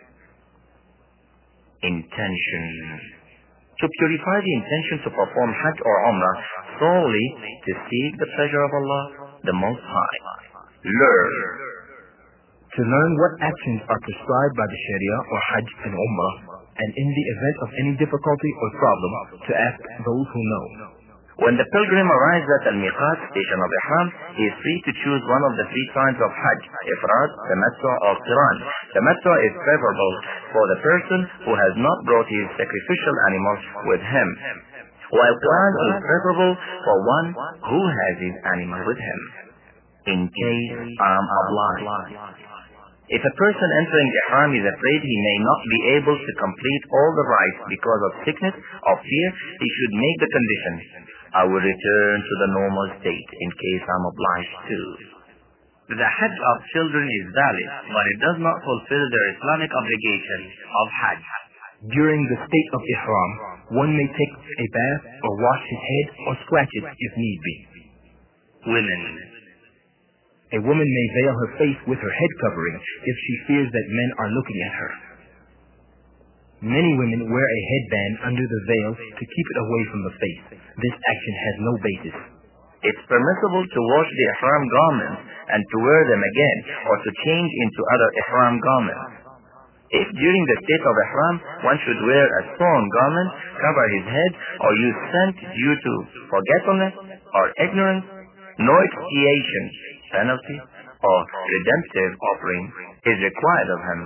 Intention. To purify the intention to perform Hajj or Umrah solely to seek the pleasure of Allah, the Most High. Learn. To learn what actions are prescribed by the Sharia or Hajj and Umrah, and in the event of any difficulty or problem, to ask those who know. When the pilgrim arrives at Al-Miqat station of Ihram, he is free to choose one of the three kinds of Hajj, Ifrad, Tamattu, or Qiran. Tamattu is preferable for the person who has not brought his sacrificial animals with him, while Qiran is preferable for one who has his animal with him, in case I'm obliged. If a person entering Ihram is afraid he may not be able to complete all the rites because of sickness or fear, he should make the condition, "I will return to the normal state in case I'm obliged to." The Hajj of children is valid, but it does not fulfill their Islamic obligation of Hajj. During the state of Ihram, one may take a bath or wash his head or scratch it if need be. Women. A woman may veil her face with her head covering if she fears that men are looking at her. Many women wear a headband under the veil to keep it away from the face. This action has no basis. It's permissible to wash the Ihram garments and to wear them again or to change into other Ihram garments. If during the state of Ihram one should wear a sewn garment, cover his head, or use scent due to forgetfulness or ignorance, no expiation, penalty, or redemptive offering is required of him.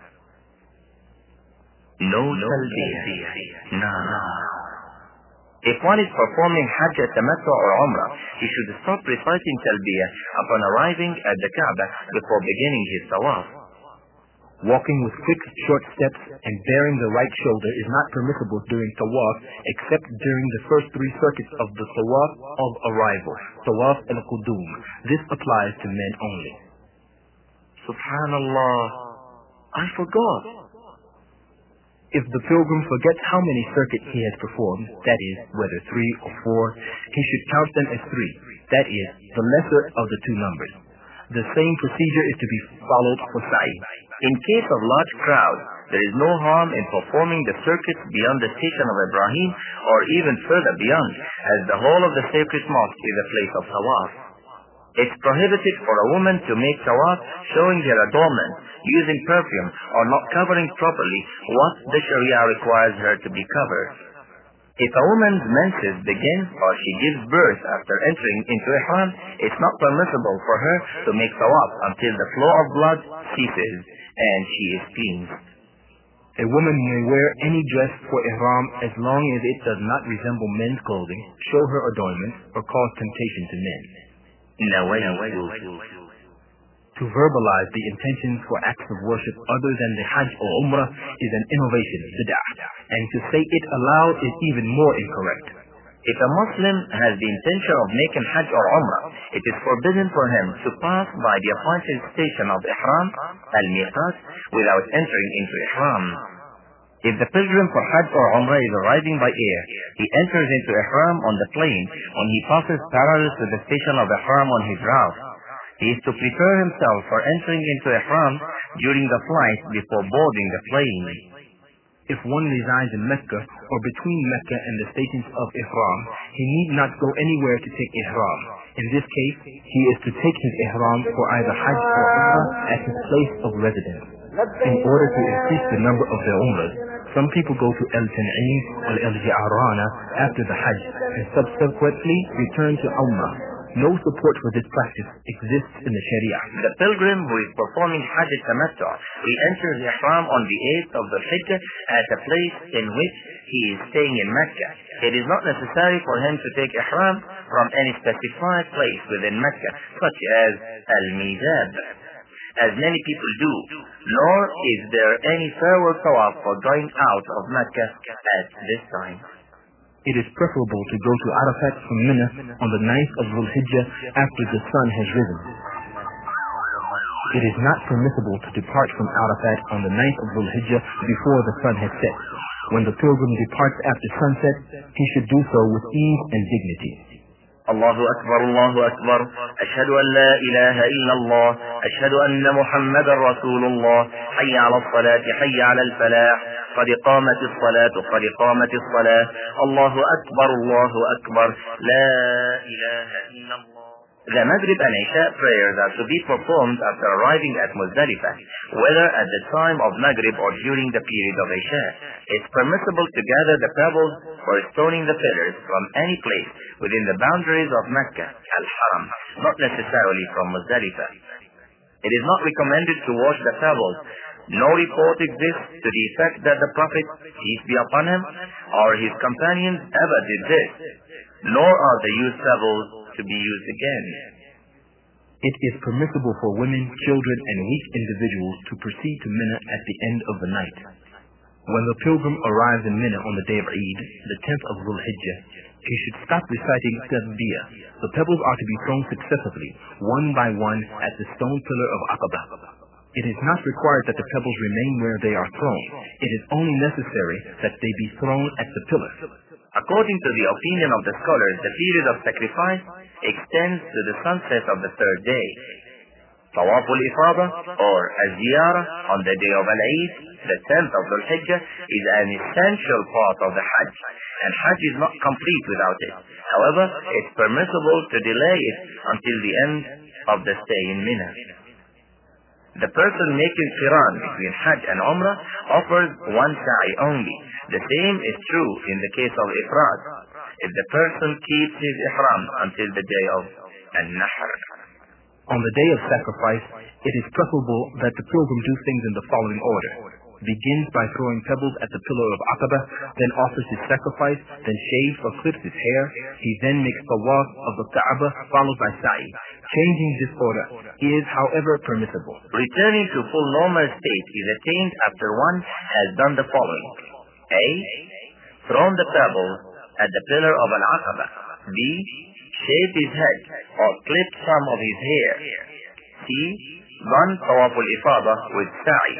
No talbiyah. No. If one is performing Hajj, Tamattu, or Umrah, he should stop reciting talbiyah upon arriving at the Kaaba before beginning his tawaf. Walking with quick, short steps and bearing the right shoulder is not permissible during tawaf except during the first three circuits of the tawaf of arrival, tawaf al-qudum. This applies to men only. Subhanallah, I forgot. If the pilgrim forgets how many circuits he has performed, that is, whether three or four, he should count them as three, that is, the lesser of the two numbers. The same procedure is to be followed for sa'i. In case of large crowds, there is no harm in performing the circuits beyond the station of Ibrahim or even further beyond, as the whole of the sacred mosque is a place of tawaf. It's prohibited for a woman to make tawaf showing her adornment, using perfume, or not covering properly what the Sharia requires her to be covered. If a woman's menses begin or she gives birth after entering into Ihram, it's not permissible for her to make tawaf until the flow of blood ceases and she is cleansed. A woman may wear any dress for Ihram as long as it does not resemble men's clothing, show her adornments, or cause temptation to men. To verbalize the intentions for acts of worship other than the Hajj or Umrah is an innovation, bid'ah, and to say it aloud is even more incorrect. If a Muslim has the intention of making Hajj or Umrah, it is forbidden for him to pass by the appointed station of Ihram, al-Miqat, without entering into Ihram. If the pilgrim for Hajj or Umrah is arriving by air, he enters into Ihram on the plane when he passes parallel to the station of Ihram on his route. He is to prepare himself for entering into Ihram during the flight before boarding the plane. If one resides in Mecca or between Mecca and the stations of Ihram, he need not go anywhere to take Ihram. In this case, he is to take his Ihram for either Hajj or Umrah at his place of residence. In order to increase the number of their Umrahs, some people go to Al-Tan'im or Al-Ji'arana after the Hajj and subsequently return to Umrah. No support for this practice exists in the Sharia. The pilgrim who is performing Hajj al-Tamattu, he enters Ihram on the eighth of the Hijjah at a place in which he is staying in Mecca. It is not necessary for him to take Ihram from any specified place within Mecca, such as Al-Mizab, as many people do, nor is there any farewell tawaf for going out of Mecca at this time. It is preferable to go to Arafat from Mina on the ninth of Dhul Hijjah after the sun has risen. It is not permissible to depart from Arafat on the ninth of Dhul Hijjah before the sun has set. When the pilgrim departs after sunset, he should do so with ease and dignity. Allahu Akbar, Allahu Akbar, ashhadu an la ilaha illallah, ashhadu anna Muhammadan Rasulullah, hayya ala salati, hayya ala al-falah, qad qamat as-salat, qad qamat as-salah, Allahu Akbar, Allahu Akbar, la ilaha illallah. The Maghrib and Isha prayers are to be performed after arriving at Muzdalifah, whether at the time of Maghrib or during the period of Isha. It's permissible to gather the pebbles for stoning the pillars from any place within the boundaries of Mecca, Al-Haram, not necessarily from Muzdalifah. It is not recommended to wash the pebbles. No report exists to the effect that the Prophet, peace be upon him, or his companions ever did this, nor are the used pebbles to be used again. It is permissible for women, children, and weak individuals to proceed to Mina at the end of the night. When the pilgrim arrives in Mina on the day of Eid, the tenth of Dhul Hijjah, he should stop reciting Tasbih. The pebbles are to be thrown successively, one by one, at the stone pillar of Aqaba. It is not required that the pebbles remain where they are thrown. It is only necessary that they be thrown at the pillar. According to the opinion of the scholars, the period of sacrifice extends to the sunset of the third day. Tawaf al-Ifada or al-Ziyarah on the day of Al-Eid, the tenth of Dhul Hijjah, is an essential part of the Hajj, and Hajj is not complete without it. However, it's permissible to delay it until the end of the stay in Mina. The person making qiran between Hajj and Umrah offers one sa'i only. The same is true in the case of ifrad, if the person keeps his ihram until the day of An-Nahr. On the day of sacrifice, it is preferable that the pilgrim do things in the following order. Begins by throwing pebbles at the pillar of Aqaba, then offers his sacrifice, then shaves or clips his hair. He then makes tawaf of the Kaaba, followed by sa'i. Changing this order is, however, permissible. Returning to full normal state is attained after one has done the following. A. Thrown the pebbles at the pillar of Al-Aqaba. B. Shaved his head or clipped some of his hair. C. Done tawaf al-Ifada with sa'i.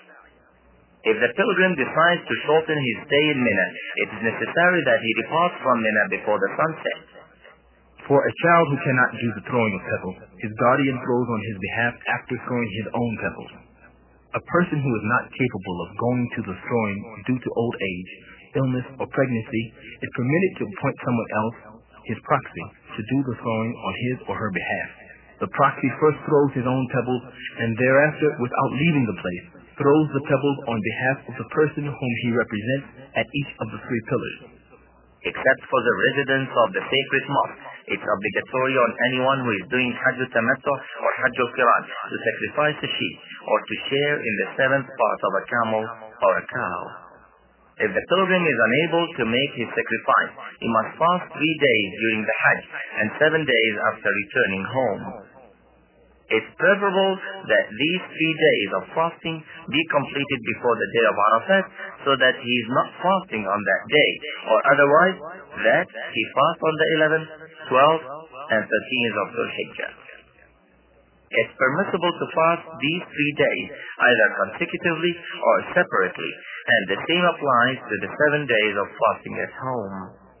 If the pilgrim decides to shorten his stay in Mina, it is necessary that he departs from Mina before the sunset. For a child who cannot do the throwing of pebbles, his guardian throws on his behalf after throwing his own pebbles. A person who is not capable of going to the throwing due to old age, illness, or pregnancy is permitted to appoint someone else, his proxy, to do the throwing on his or her behalf. The proxy first throws his own pebbles, and thereafter, without leaving the place, throws the pebbles on behalf of the person whom he represents at each of the three pillars. Except for the residents of the sacred mosque, it's obligatory on anyone who is doing Hajj al-Tamattu or Hajj al-Qiran to sacrifice a sheep or to share in the seventh part of a camel or a cow. If the pilgrim is unable to make his sacrifice, he must fast three days during the Hajj and seven days after returning home. It's preferable that these three days of fasting be completed before the day of Arafat so that he is not fasting on that day, or otherwise that he fasts on the eleventh, twelfth, and thirteenth of Dhul Hijjah. It's permissible to fast these three days either consecutively or separately, and the same applies to the seven days of fasting at home.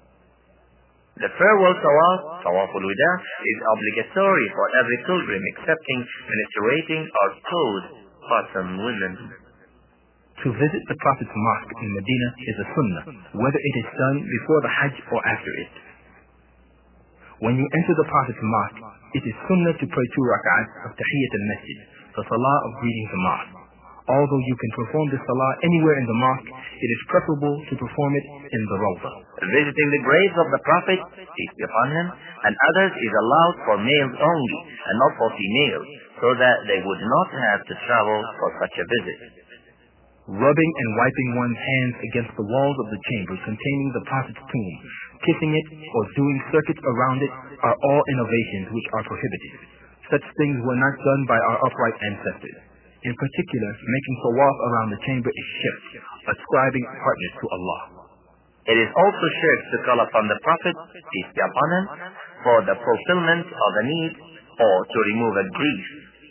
The farewell tawaf, tawaf al-wida, is obligatory for every pilgrim excepting menstruating or post-partum women. To visit the Prophet's mosque in Medina is a sunnah, whether it is done before the Hajj or after it. When you enter the Prophet's mosque, it is sunnah to pray two rak'ahs of Tahiyyat al-Masjid, the salah of greeting the mosque. Although you can perform the salah anywhere in the mosque, it is preferable to perform it in the Rawdah. Visiting the graves of the Prophet, peace be upon him, and others is allowed for males only, and not for females, so that they would not have to travel for such a visit. Rubbing and wiping one's hands against the walls of the chamber containing the Prophet's tomb, kissing it, or doing circuits around it are all innovations which are prohibited. Such things were not done by our upright ancestors. In particular, making tawaf around the chamber is shirk, ascribing partners to Allah. It is also shirk to call upon the Prophet, peace be upon him, for the fulfillment of a need or to remove a grief.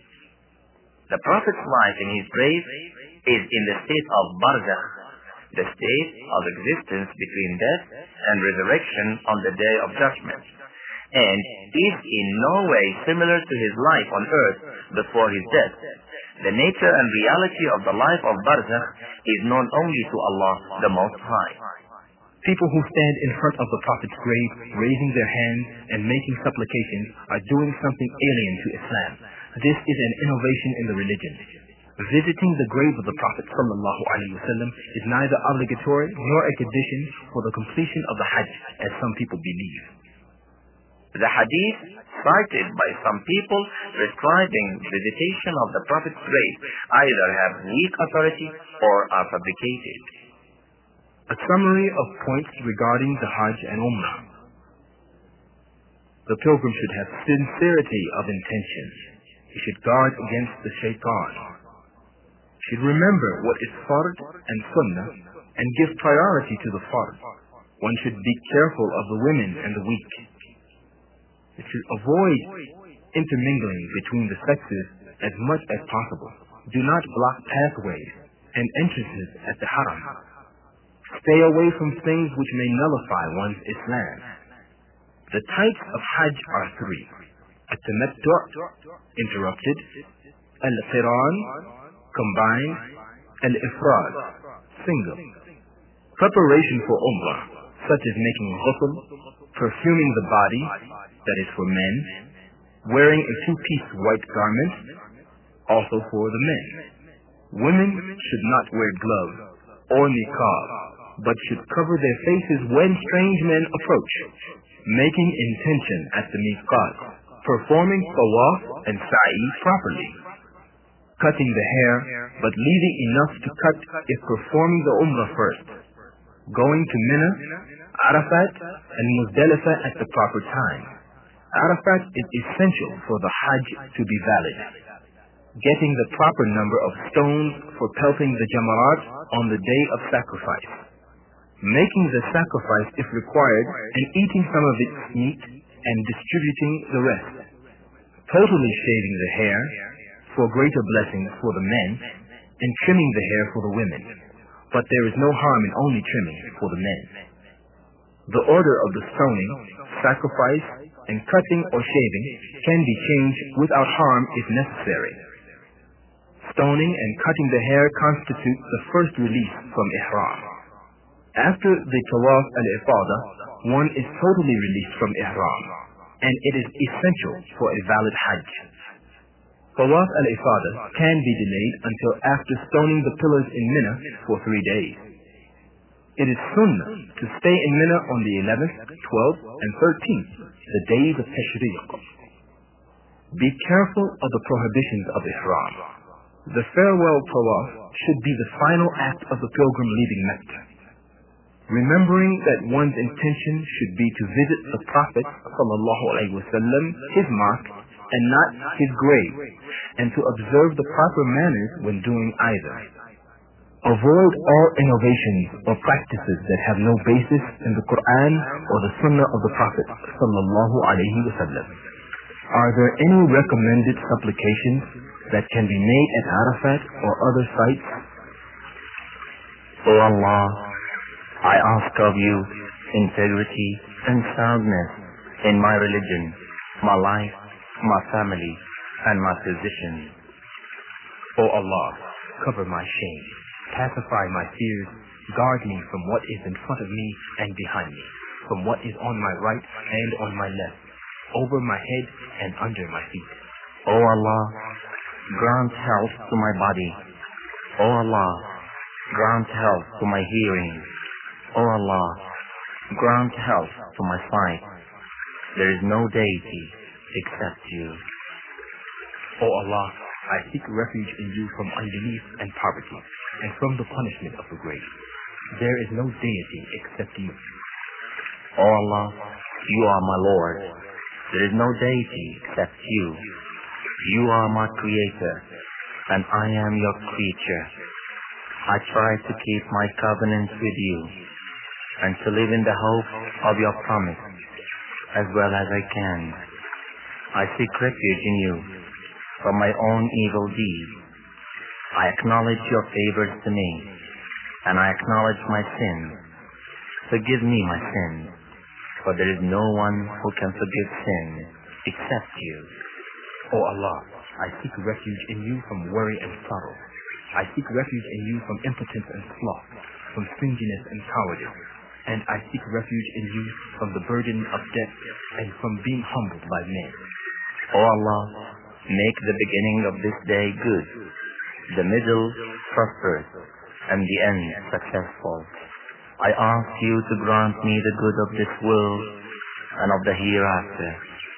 The Prophet's life in his grave is in the state of barzakh, the state of existence between death and resurrection on the day of judgment, and is in no way similar to his life on earth before his death. The nature and reality of the life of barzakh is known only to Allah the Most High. People who stand in front of the Prophet's grave, raising their hands and making supplications, are doing something alien to Islam. This is an innovation in the religion. Visiting the grave of the Prophet sallallahu alaihi wasallam is neither obligatory nor a condition for the completion of the Hajj, as some people believe. The hadith cited by some people prescribing visitation of the Prophet's grave either have weak authority or are fabricated. A summary of points regarding the Hajj and Umrah. The pilgrim should have sincerity of intention. He should guard against the shaitan. He should remember what is fard and sunnah and give priority to the fard. One should be careful of the women and the weak. It should avoid intermingling between the sexes as much as possible. Do not block pathways and entrances at the haram. Stay away from things which may nullify one's Islam. The types of Hajj are three: at-tamattu', interrupted; al-qiran, combined; al-ifrad, single. Preparation for Umrah, such as making ghusl, perfuming the body, that is for men, wearing a two-piece white garment, also for the men. Women should not wear gloves or niqab, but should cover their faces when strange men approach, making intention at the miqat, performing tawaf and sa'i properly, cutting the hair, but leaving enough to cut if performing the umrah first, going to Mina, Arafat, and Muzdalifah at the proper time. Arafat is essential for the Hajj to be valid. Getting the proper number of stones for pelting the jamarat on the day of sacrifice. Making the sacrifice if required and eating some of its meat and distributing the rest. Totally shaving the hair for greater blessings for the men and trimming the hair for the women. But there is no harm in only trimming for the men. The order of the stoning, sacrifice, and cutting or shaving can be changed without harm if necessary. Stoning and cutting the hair constitute the first release from ihram. After the tawaf al-ifadah, one is totally released from ihram, and it is essential for a valid hajj. Tawaf al-ifadah can be delayed until after stoning the pillars in Mina for three days. It is sunnah to stay in Mina on the eleventh, twelfth, and thirteenth, the days of Tashriq. Be careful of the prohibitions of ihram. The farewell tawaf should be the final act of the pilgrim leaving Mecca. Remembering that one's intention should be to visit the Prophet sallallahu alaihi wasallam, his mosque, and not his grave, and to observe the proper manners when doing either. Avoid all innovations or practices that have no basis in the Quran or the Sunnah of the Prophet sallallahu alaihi wasallam. Are there any recommended supplications that can be made at Arafat or other sites? O Allah, I ask of you integrity and soundness in my religion, my life, my family, and my position. O Allah, cover my shame, pacify my fears, guard me from what is in front of me and behind me, from what is on my right and on my left, over my head and under my feet. O Allah, grant health to my body. O Allah, grant health to my hearing. O Allah, grant health to my sight. There is no deity except you. O Allah, I seek refuge in you from unbelief and poverty, and from the punishment of the grave. There is no deity except you. O Allah, you are my Lord. There is no deity except you. You are my creator, and I am your creature. I try to keep my covenant with you, and to live in the hope of your promise, as well as I can. I seek refuge in you from my own evil deeds. I acknowledge your favors to me, and I acknowledge my sins. Forgive me my sins, for there is no one who can forgive sin except you. O Allah, I seek refuge in you from worry and sorrow. I seek refuge in you from impotence and sloth, from stinginess and cowardice. And I seek refuge in you from the burden of death and from being humbled by men. O Allah, make the beginning of this day good, the middle prosperous, and the end successful. I ask you to grant me the good of this world and of the hereafter.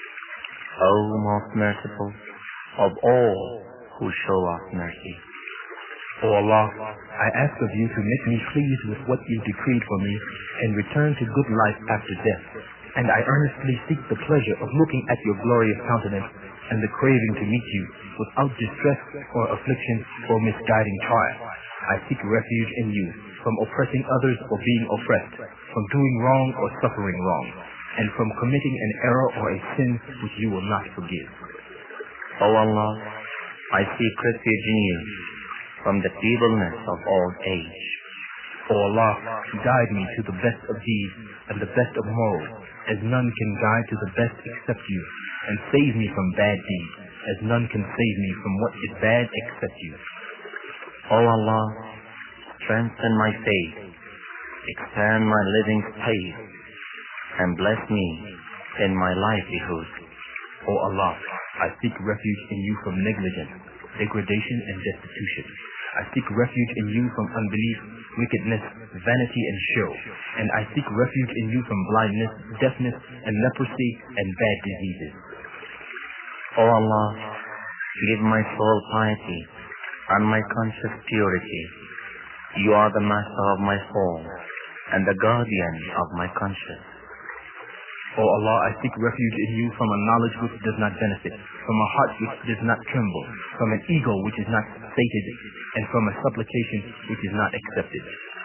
O most merciful of all who show us mercy. O Allah, I ask of you to make me pleased with what you decreed for me and return to good life after death. And I earnestly seek the pleasure of looking at your glorious countenance and the craving to meet you without distress or affliction or misguiding trial. I seek refuge in you from oppressing others or being oppressed, from doing wrong or suffering wrong, and from committing an error or a sin which you will not forgive. O Allah, I seek refuge in you from the feebleness of old age. O Allah, guide me to the best of deeds and the best of morals, as none can guide to the best except you, and save me from bad deeds, as none can save me from what is bad except you. O Allah, strengthen my faith, expand my living space, and bless me in my livelihood. O Allah, I seek refuge in you from negligence, degradation, and destitution. I seek refuge in you from unbelief, wickedness, vanity, and show. And I seek refuge in you from blindness, deafness, and leprosy, and bad diseases. O Allah, give my soul piety and my conscience purity. You are the master of my soul and the guardian of my conscience. O Allah, I seek refuge in you from a knowledge which does not benefit, from a heart which does not tremble, from an ego which is not sated, and from a supplication which is not accepted.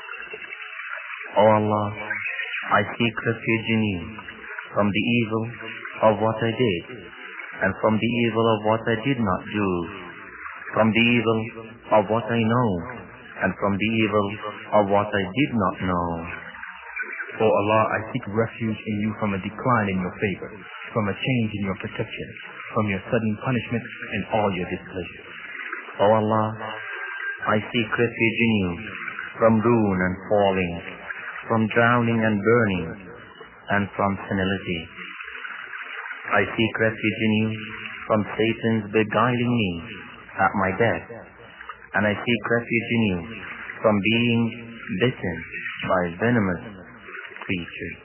O Allah, I seek refuge in you from the evil of what I did, and from the evil of what I did not do, from the evil of what I know, and from the evil of what I did not know. O Allah, I seek refuge in you from a decline in your favor, from a change in your protection, from your sudden punishment and all your displeasure. O Allah, I seek refuge in you from ruin and falling, from drowning and burning, and from senility. I seek refuge in you from Satan's beguiling me at my death, and I seek refuge in you from being bitten by venomous creatures.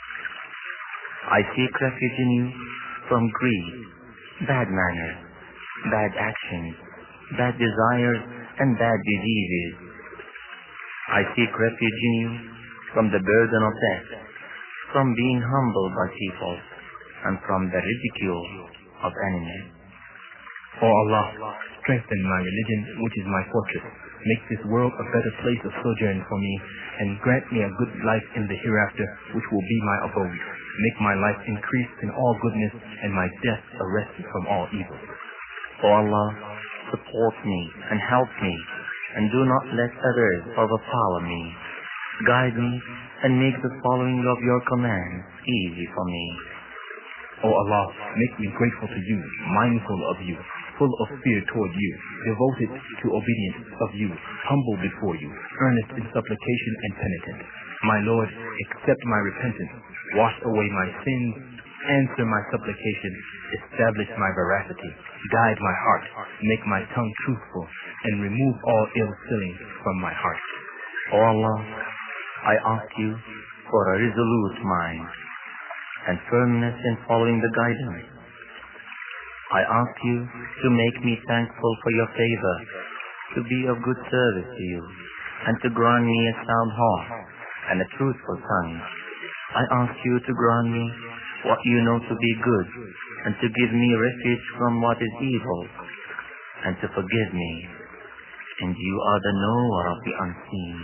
I seek refuge in you from greed, bad manners, bad actions, bad desires, and bad diseases. I seek refuge in you from the burden of death, from being humbled by people, and from the ridicule of enemies. O Allah, strengthen my religion, which is my fortress. Make this world a better place of sojourn for me, and grant me a good life in the hereafter, which will be my abode. Make my life increase in all goodness, and my death a rest from all evil. O Allah, support me and help me, and do not let others overpower me. Guide me, and make the following of your commands easy for me. O Allah, make me grateful to you, mindful of you, full of fear toward you, devoted to obedience of you, humble before you, earnest in supplication and penitent. My Lord, accept my repentance, wash away my sins, answer my supplication, establish my veracity, guide my heart, make my tongue truthful, and remove all ill feelings from my heart. O Allah, I ask you for a resolute mind and firmness in following the guidance. I ask you to make me thankful for your favor, to be of good service to you, and to grant me a sound heart and a truthful tongue. I ask you to grant me what you know to be good, and to give me refuge from what is evil, and to forgive me. And you are the knower of the unseen.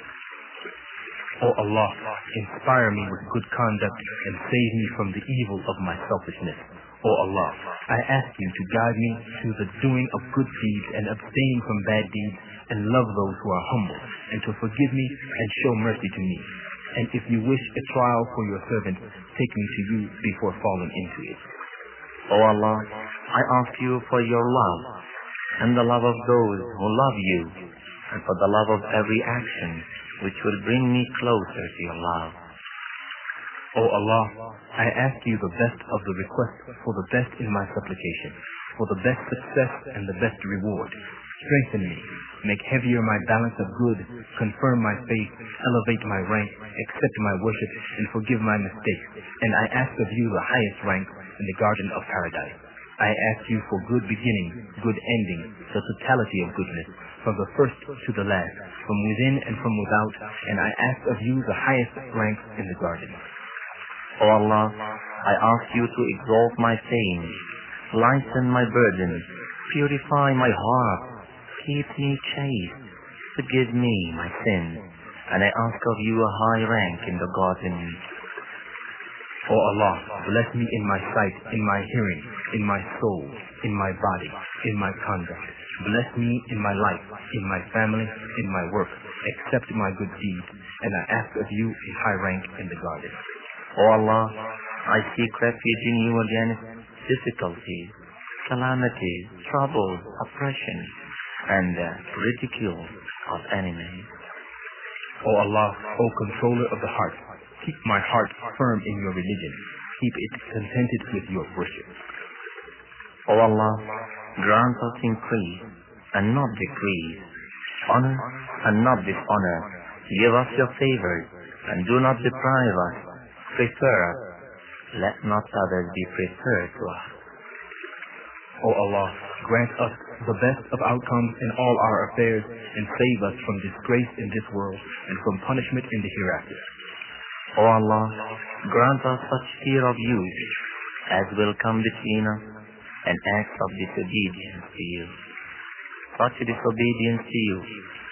O Allah, inspire me with good conduct and save me from the evil of my selfishness. O Allah, I ask you to guide me to the doing of good deeds and abstain from bad deeds, and love those who are humble, and to forgive me and show mercy to me. And if you wish a trial for your servant, take me to you before falling into it. O Allah, I ask you for your love, and the love of those who love you, and for the love of every action which will bring me closer to your love. O Allah, I ask you the best of the request for the best in my supplication, for the best success and the best reward. Strengthen me, make heavier my balance of good, confirm my faith, elevate my rank, accept my worship, and forgive my mistakes. And I ask of you the highest rank in the garden of paradise. I ask you for good beginning, good ending, the totality of goodness, from the first to the last, from within and from without, and I ask of you the highest rank in the garden. O Allah, I ask you to exalt my fame, lighten my burden, purify my heart, keep me chaste, forgive me my sins, and I ask of you a high rank in the garden. O Allah, bless me in my sight, in my hearing, in my soul, in my body, in my conduct. Bless me in my life, in my family, in my work. Accept my good deeds, and I ask of you a high rank in the garden. O Allah, I seek refuge in you against difficulties, calamities, troubles, oppression, and uh, ridicule of enemies. O Allah, O controller of the heart, keep my heart firm in your religion. Keep it contented with your worship. O Allah, grant us increase and not decrease, honor and not dishonor. Give us your favors and do not deprive us. Prefer us. Let not others be preferred to us. O Allah, grant us the best of outcomes in all our affairs, and save us from disgrace in this world and from punishment in the hereafter. O Allah, grant us such fear of you as will come between us and acts of disobedience to you. Such disobedience to you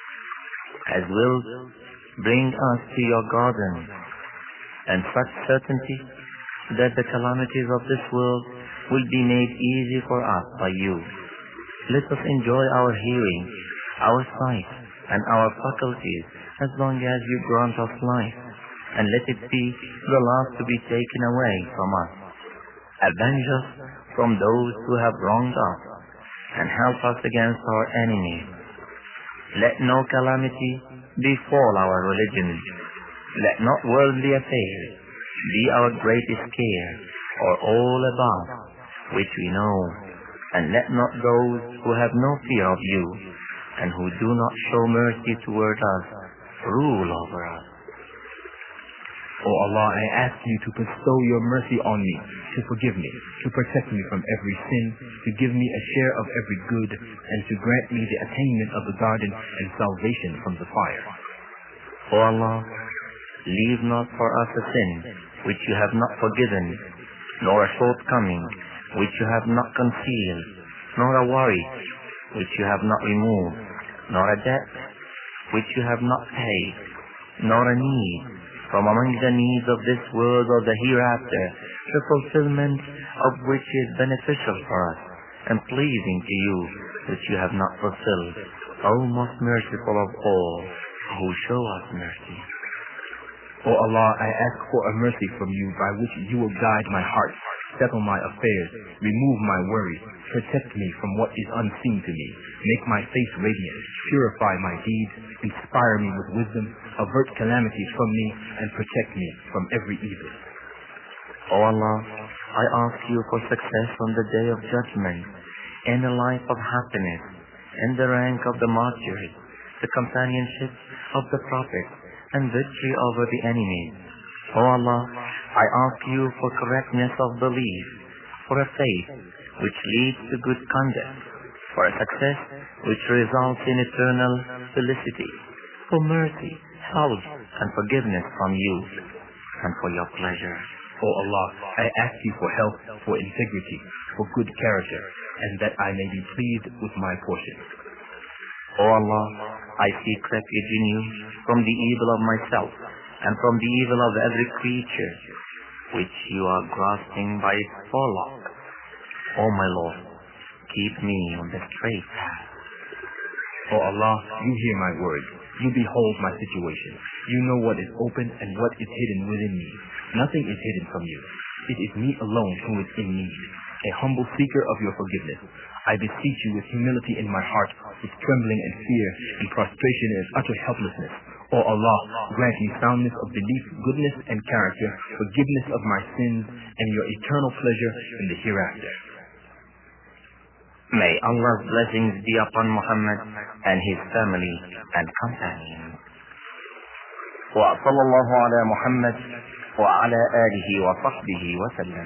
as will bring us to your garden, and such certainty that the calamities of this world will be made easy for us by you. Let us enjoy our hearing, our sight, and our faculties as long as you grant us life, and let it be the last to be taken away from us. Avenge us from those who have wronged us, and help us against our enemies. Let no calamity befall our religion. Let not worldly affairs be our greatest care, or all about which we know, and let not those who have no fear of you, and who do not show mercy toward us, rule over us. O Allah, I ask you to bestow your mercy on me, to forgive me, to protect me from every sin, to give me a share of every good, and to grant me the attainment of the garden and salvation from the fire. O Allah, leave not for us a sin which you have not forgiven, nor a shortcoming which you have not concealed, nor a worry which you have not removed, nor a debt which you have not paid, nor a need from among the needs of this world or the hereafter, the fulfillment of which is beneficial for us and pleasing to you, which you have not fulfilled, O most merciful of all, who show us mercy. O Allah, I ask for a mercy from you by which you will guide my heart, settle my affairs, remove my worries, protect me from what is unseen to me, make my face radiant, purify my deeds, inspire me with wisdom, avert calamities from me, and protect me from every evil. O Allah, I ask you for success on the day of judgment, in a life of happiness, in the rank of the martyrs, the companionship of the prophets, and victory over the enemies. O Allah, I ask you for correctness of belief, for a faith which leads to good conduct, for a success which results in eternal felicity, for mercy, health, and forgiveness from you, and for your pleasure. O Allah, I ask you for health, for integrity, for good character, and that I may be pleased with my portion. O Allah, I seek refuge in you from the evil of myself and from the evil of every creature which you are grasping by its forelock. O my Lord, keep me on the straight path. O Allah, you hear my words. You behold my situation. You know what is open and what is hidden within me. Nothing is hidden from you. It is me alone who is in need, a humble seeker of your forgiveness. I beseech you with humility in my heart, with trembling and fear, and prostration and utter helplessness. O Allah, grant me soundness of belief, goodness and character, forgiveness of my sins, and your eternal pleasure in the hereafter. May Allah's blessings be upon Muhammad and his family and companions. وصلى الله على محمد وعلى آله وصحبه وسلم.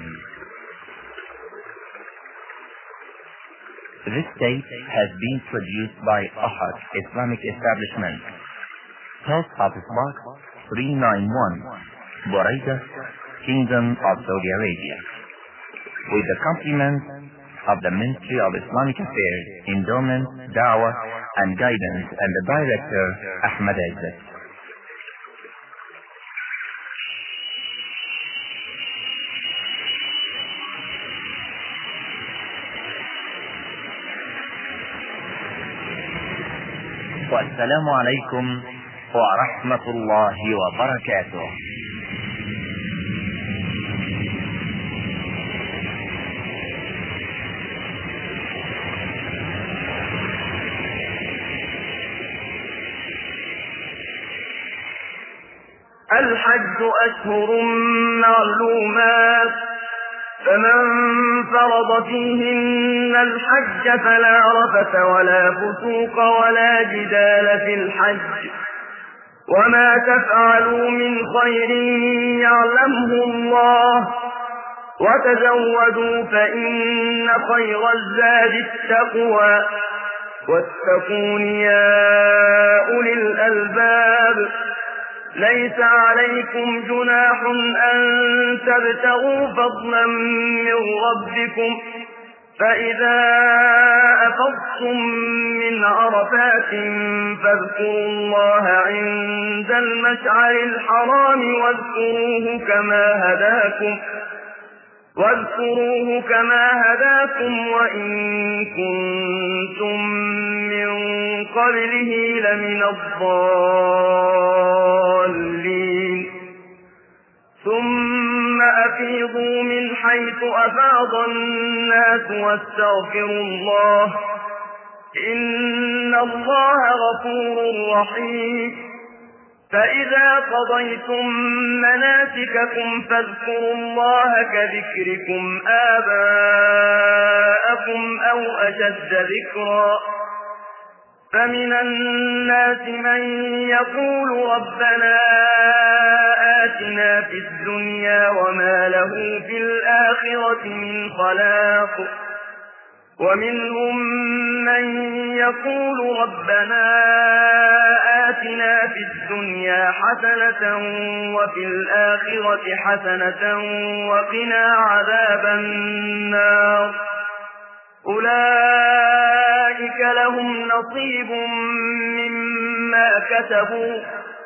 This tape has been produced by Ahad Islamic Establishment, Post Office Box three nine one, Buraida, Kingdom of Saudi Arabia, with the compliments of the Ministry of Islamic Affairs, Endowment, Dawah and Guidance, and the Director, Ahmad Izzat. والسلام عليكم ورحمة الله وبركاته. الحج أشهر معلومات، فمن فرض فيهن الحج فلا رفث ولا فسوق ولا جدال في الحج، وما تفعلوا من خير يعلمه الله، وتزودوا فإن خير الزاد التقوى، واتقون يا أولي الألباب. ليس عليكم جناح أن تبتغوا فضلا من ربكم، فإذا أفضتم من عرفات فاذكروا الله عند المشعر الحرام واذكروه كما هداكم واذكروه كما هداكم وإن كنتم من قبله لمن الضالين. ثم أفيضوا من حيث أفاض الناس واستغفروا الله، إن الله غفور رحيم. فإذا قضيتم مناسككم فاذكروا الله كذكركم آباءكم أو أشد ذكرا. فمن الناس من يقول ربنا آتنا في الدنيا وما له في الآخرة من خلاق. ومنهم من يقول ربنا آتنا في الدنيا حسنة وفي الآخرة حسنة وقنا عذاب النار أولئك لهم نصيب مما كسبوا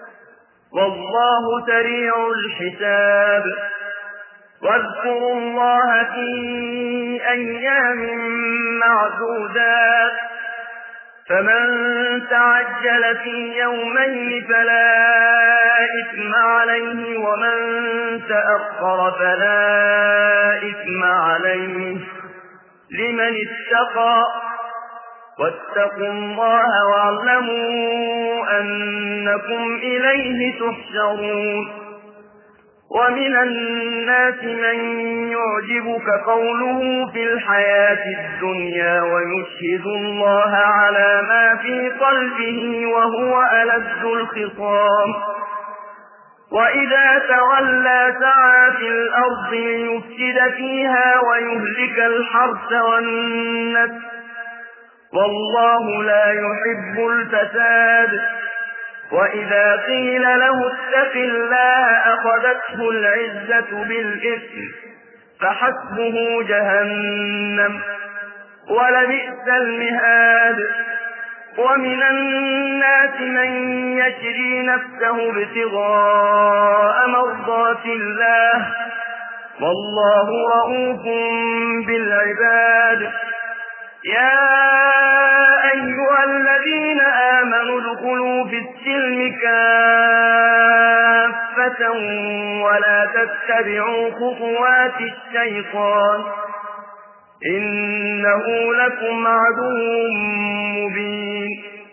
والله سريع الحساب واذكروا الله في أيام معدودات فمن تعجل في يومين فلا إثم عليه ومن تأخر فلا إثم عليه لمن اتقى واتقوا الله واعلموا أنكم إليه تحشرون ومن الناس من يعجبك قوله في الحياة الدنيا ويشهد الله على ما في قلبه وهو ألد الخصام وإذا تولى سعى في الأرض ليفسد فيها ويهلك الحرث والنسل والله لا يحب الفساد وإذا قيل له اتق الله أخذته العزة بالإثم فحسبه جهنم ولبئس المهاد ومن الناس من يشري نفسه ابتغاء مرضات الله والله رؤوف بالعباد يا أيها الذين آمنوا ادخلوا في السلم كافة ولا تتبعوا خطوات الشيطان إنه لكم عدو مبين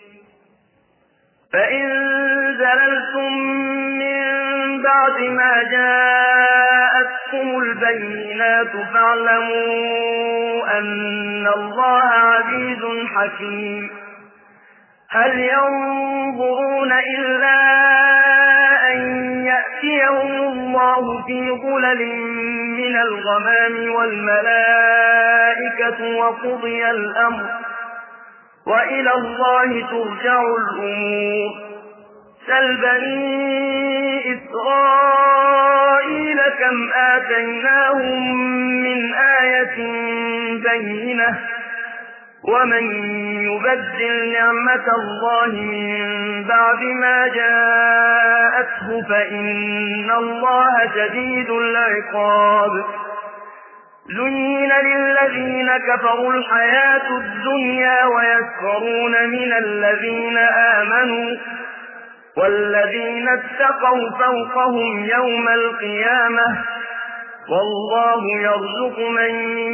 فإن زللتم من بعد ما جاءتكم البينات فاعلموا أن الله عزيز حكيم هل ينظرون إلا أن يأتيهم الله في ظلل من الغمام والملائكة وقضي الأمر وإلى الله ترجع الأمور سل بني إسرائيل كم آتيناهم من آية بينة ومن يبدل نعمة الله من بعد ما جاءته فإن الله شديد العقاب زين للذين كفروا الحياة الدنيا ويسخرون من الذين آمنوا والذين اتقوا فوقهم يوم القيامة والله يرزق من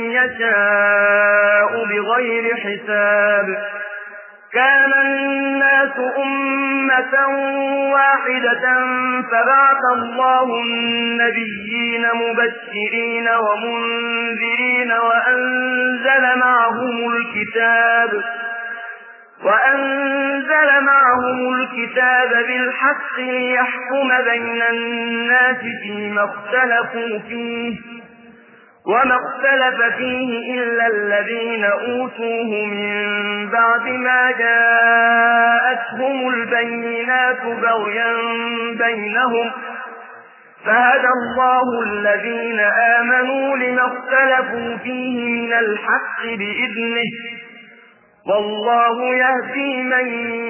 يشاء بغير حساب كان الناس أمة واحدة فبعث الله النبيين مبشرين ومنذرين وأنزل معهم الكتاب وأنزل معهم الكتاب بالحق ليحكم بين الناس فيما اختلفوا فيه وما اختلف فيه إلا الذين أوتوه من بعد ما جاءتهم البينات بغيا بينهم فهدى الله الذين آمنوا لما اختلفوا فيه من الحق بإذنه والله يهدي من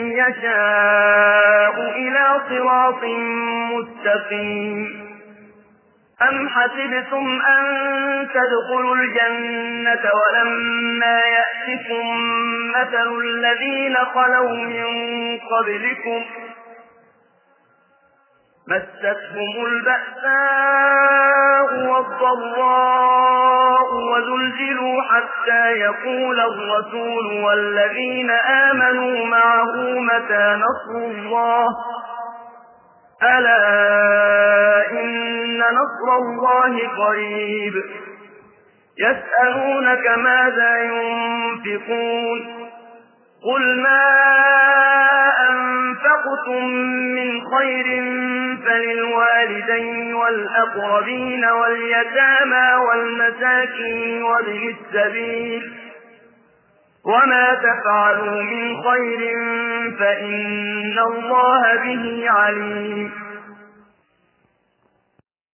يشاء إلى صراط مستقيم أم حسبتم أن تدخلوا الجنة ولما يأتكم مثل الذين خلوا من قبلكم مستهم البأساء والضراء وزلزلوا حتى يقول الرسول والذين آمنوا معه متى نصر الله ألا إن نصر الله قريب يسألونك ماذا ينفقون قل ما أنفقتم من خير فللوالدين والأقربين واليتامى والمساكين وابن السبيل وما تفعلوا من خير فإن الله به عليم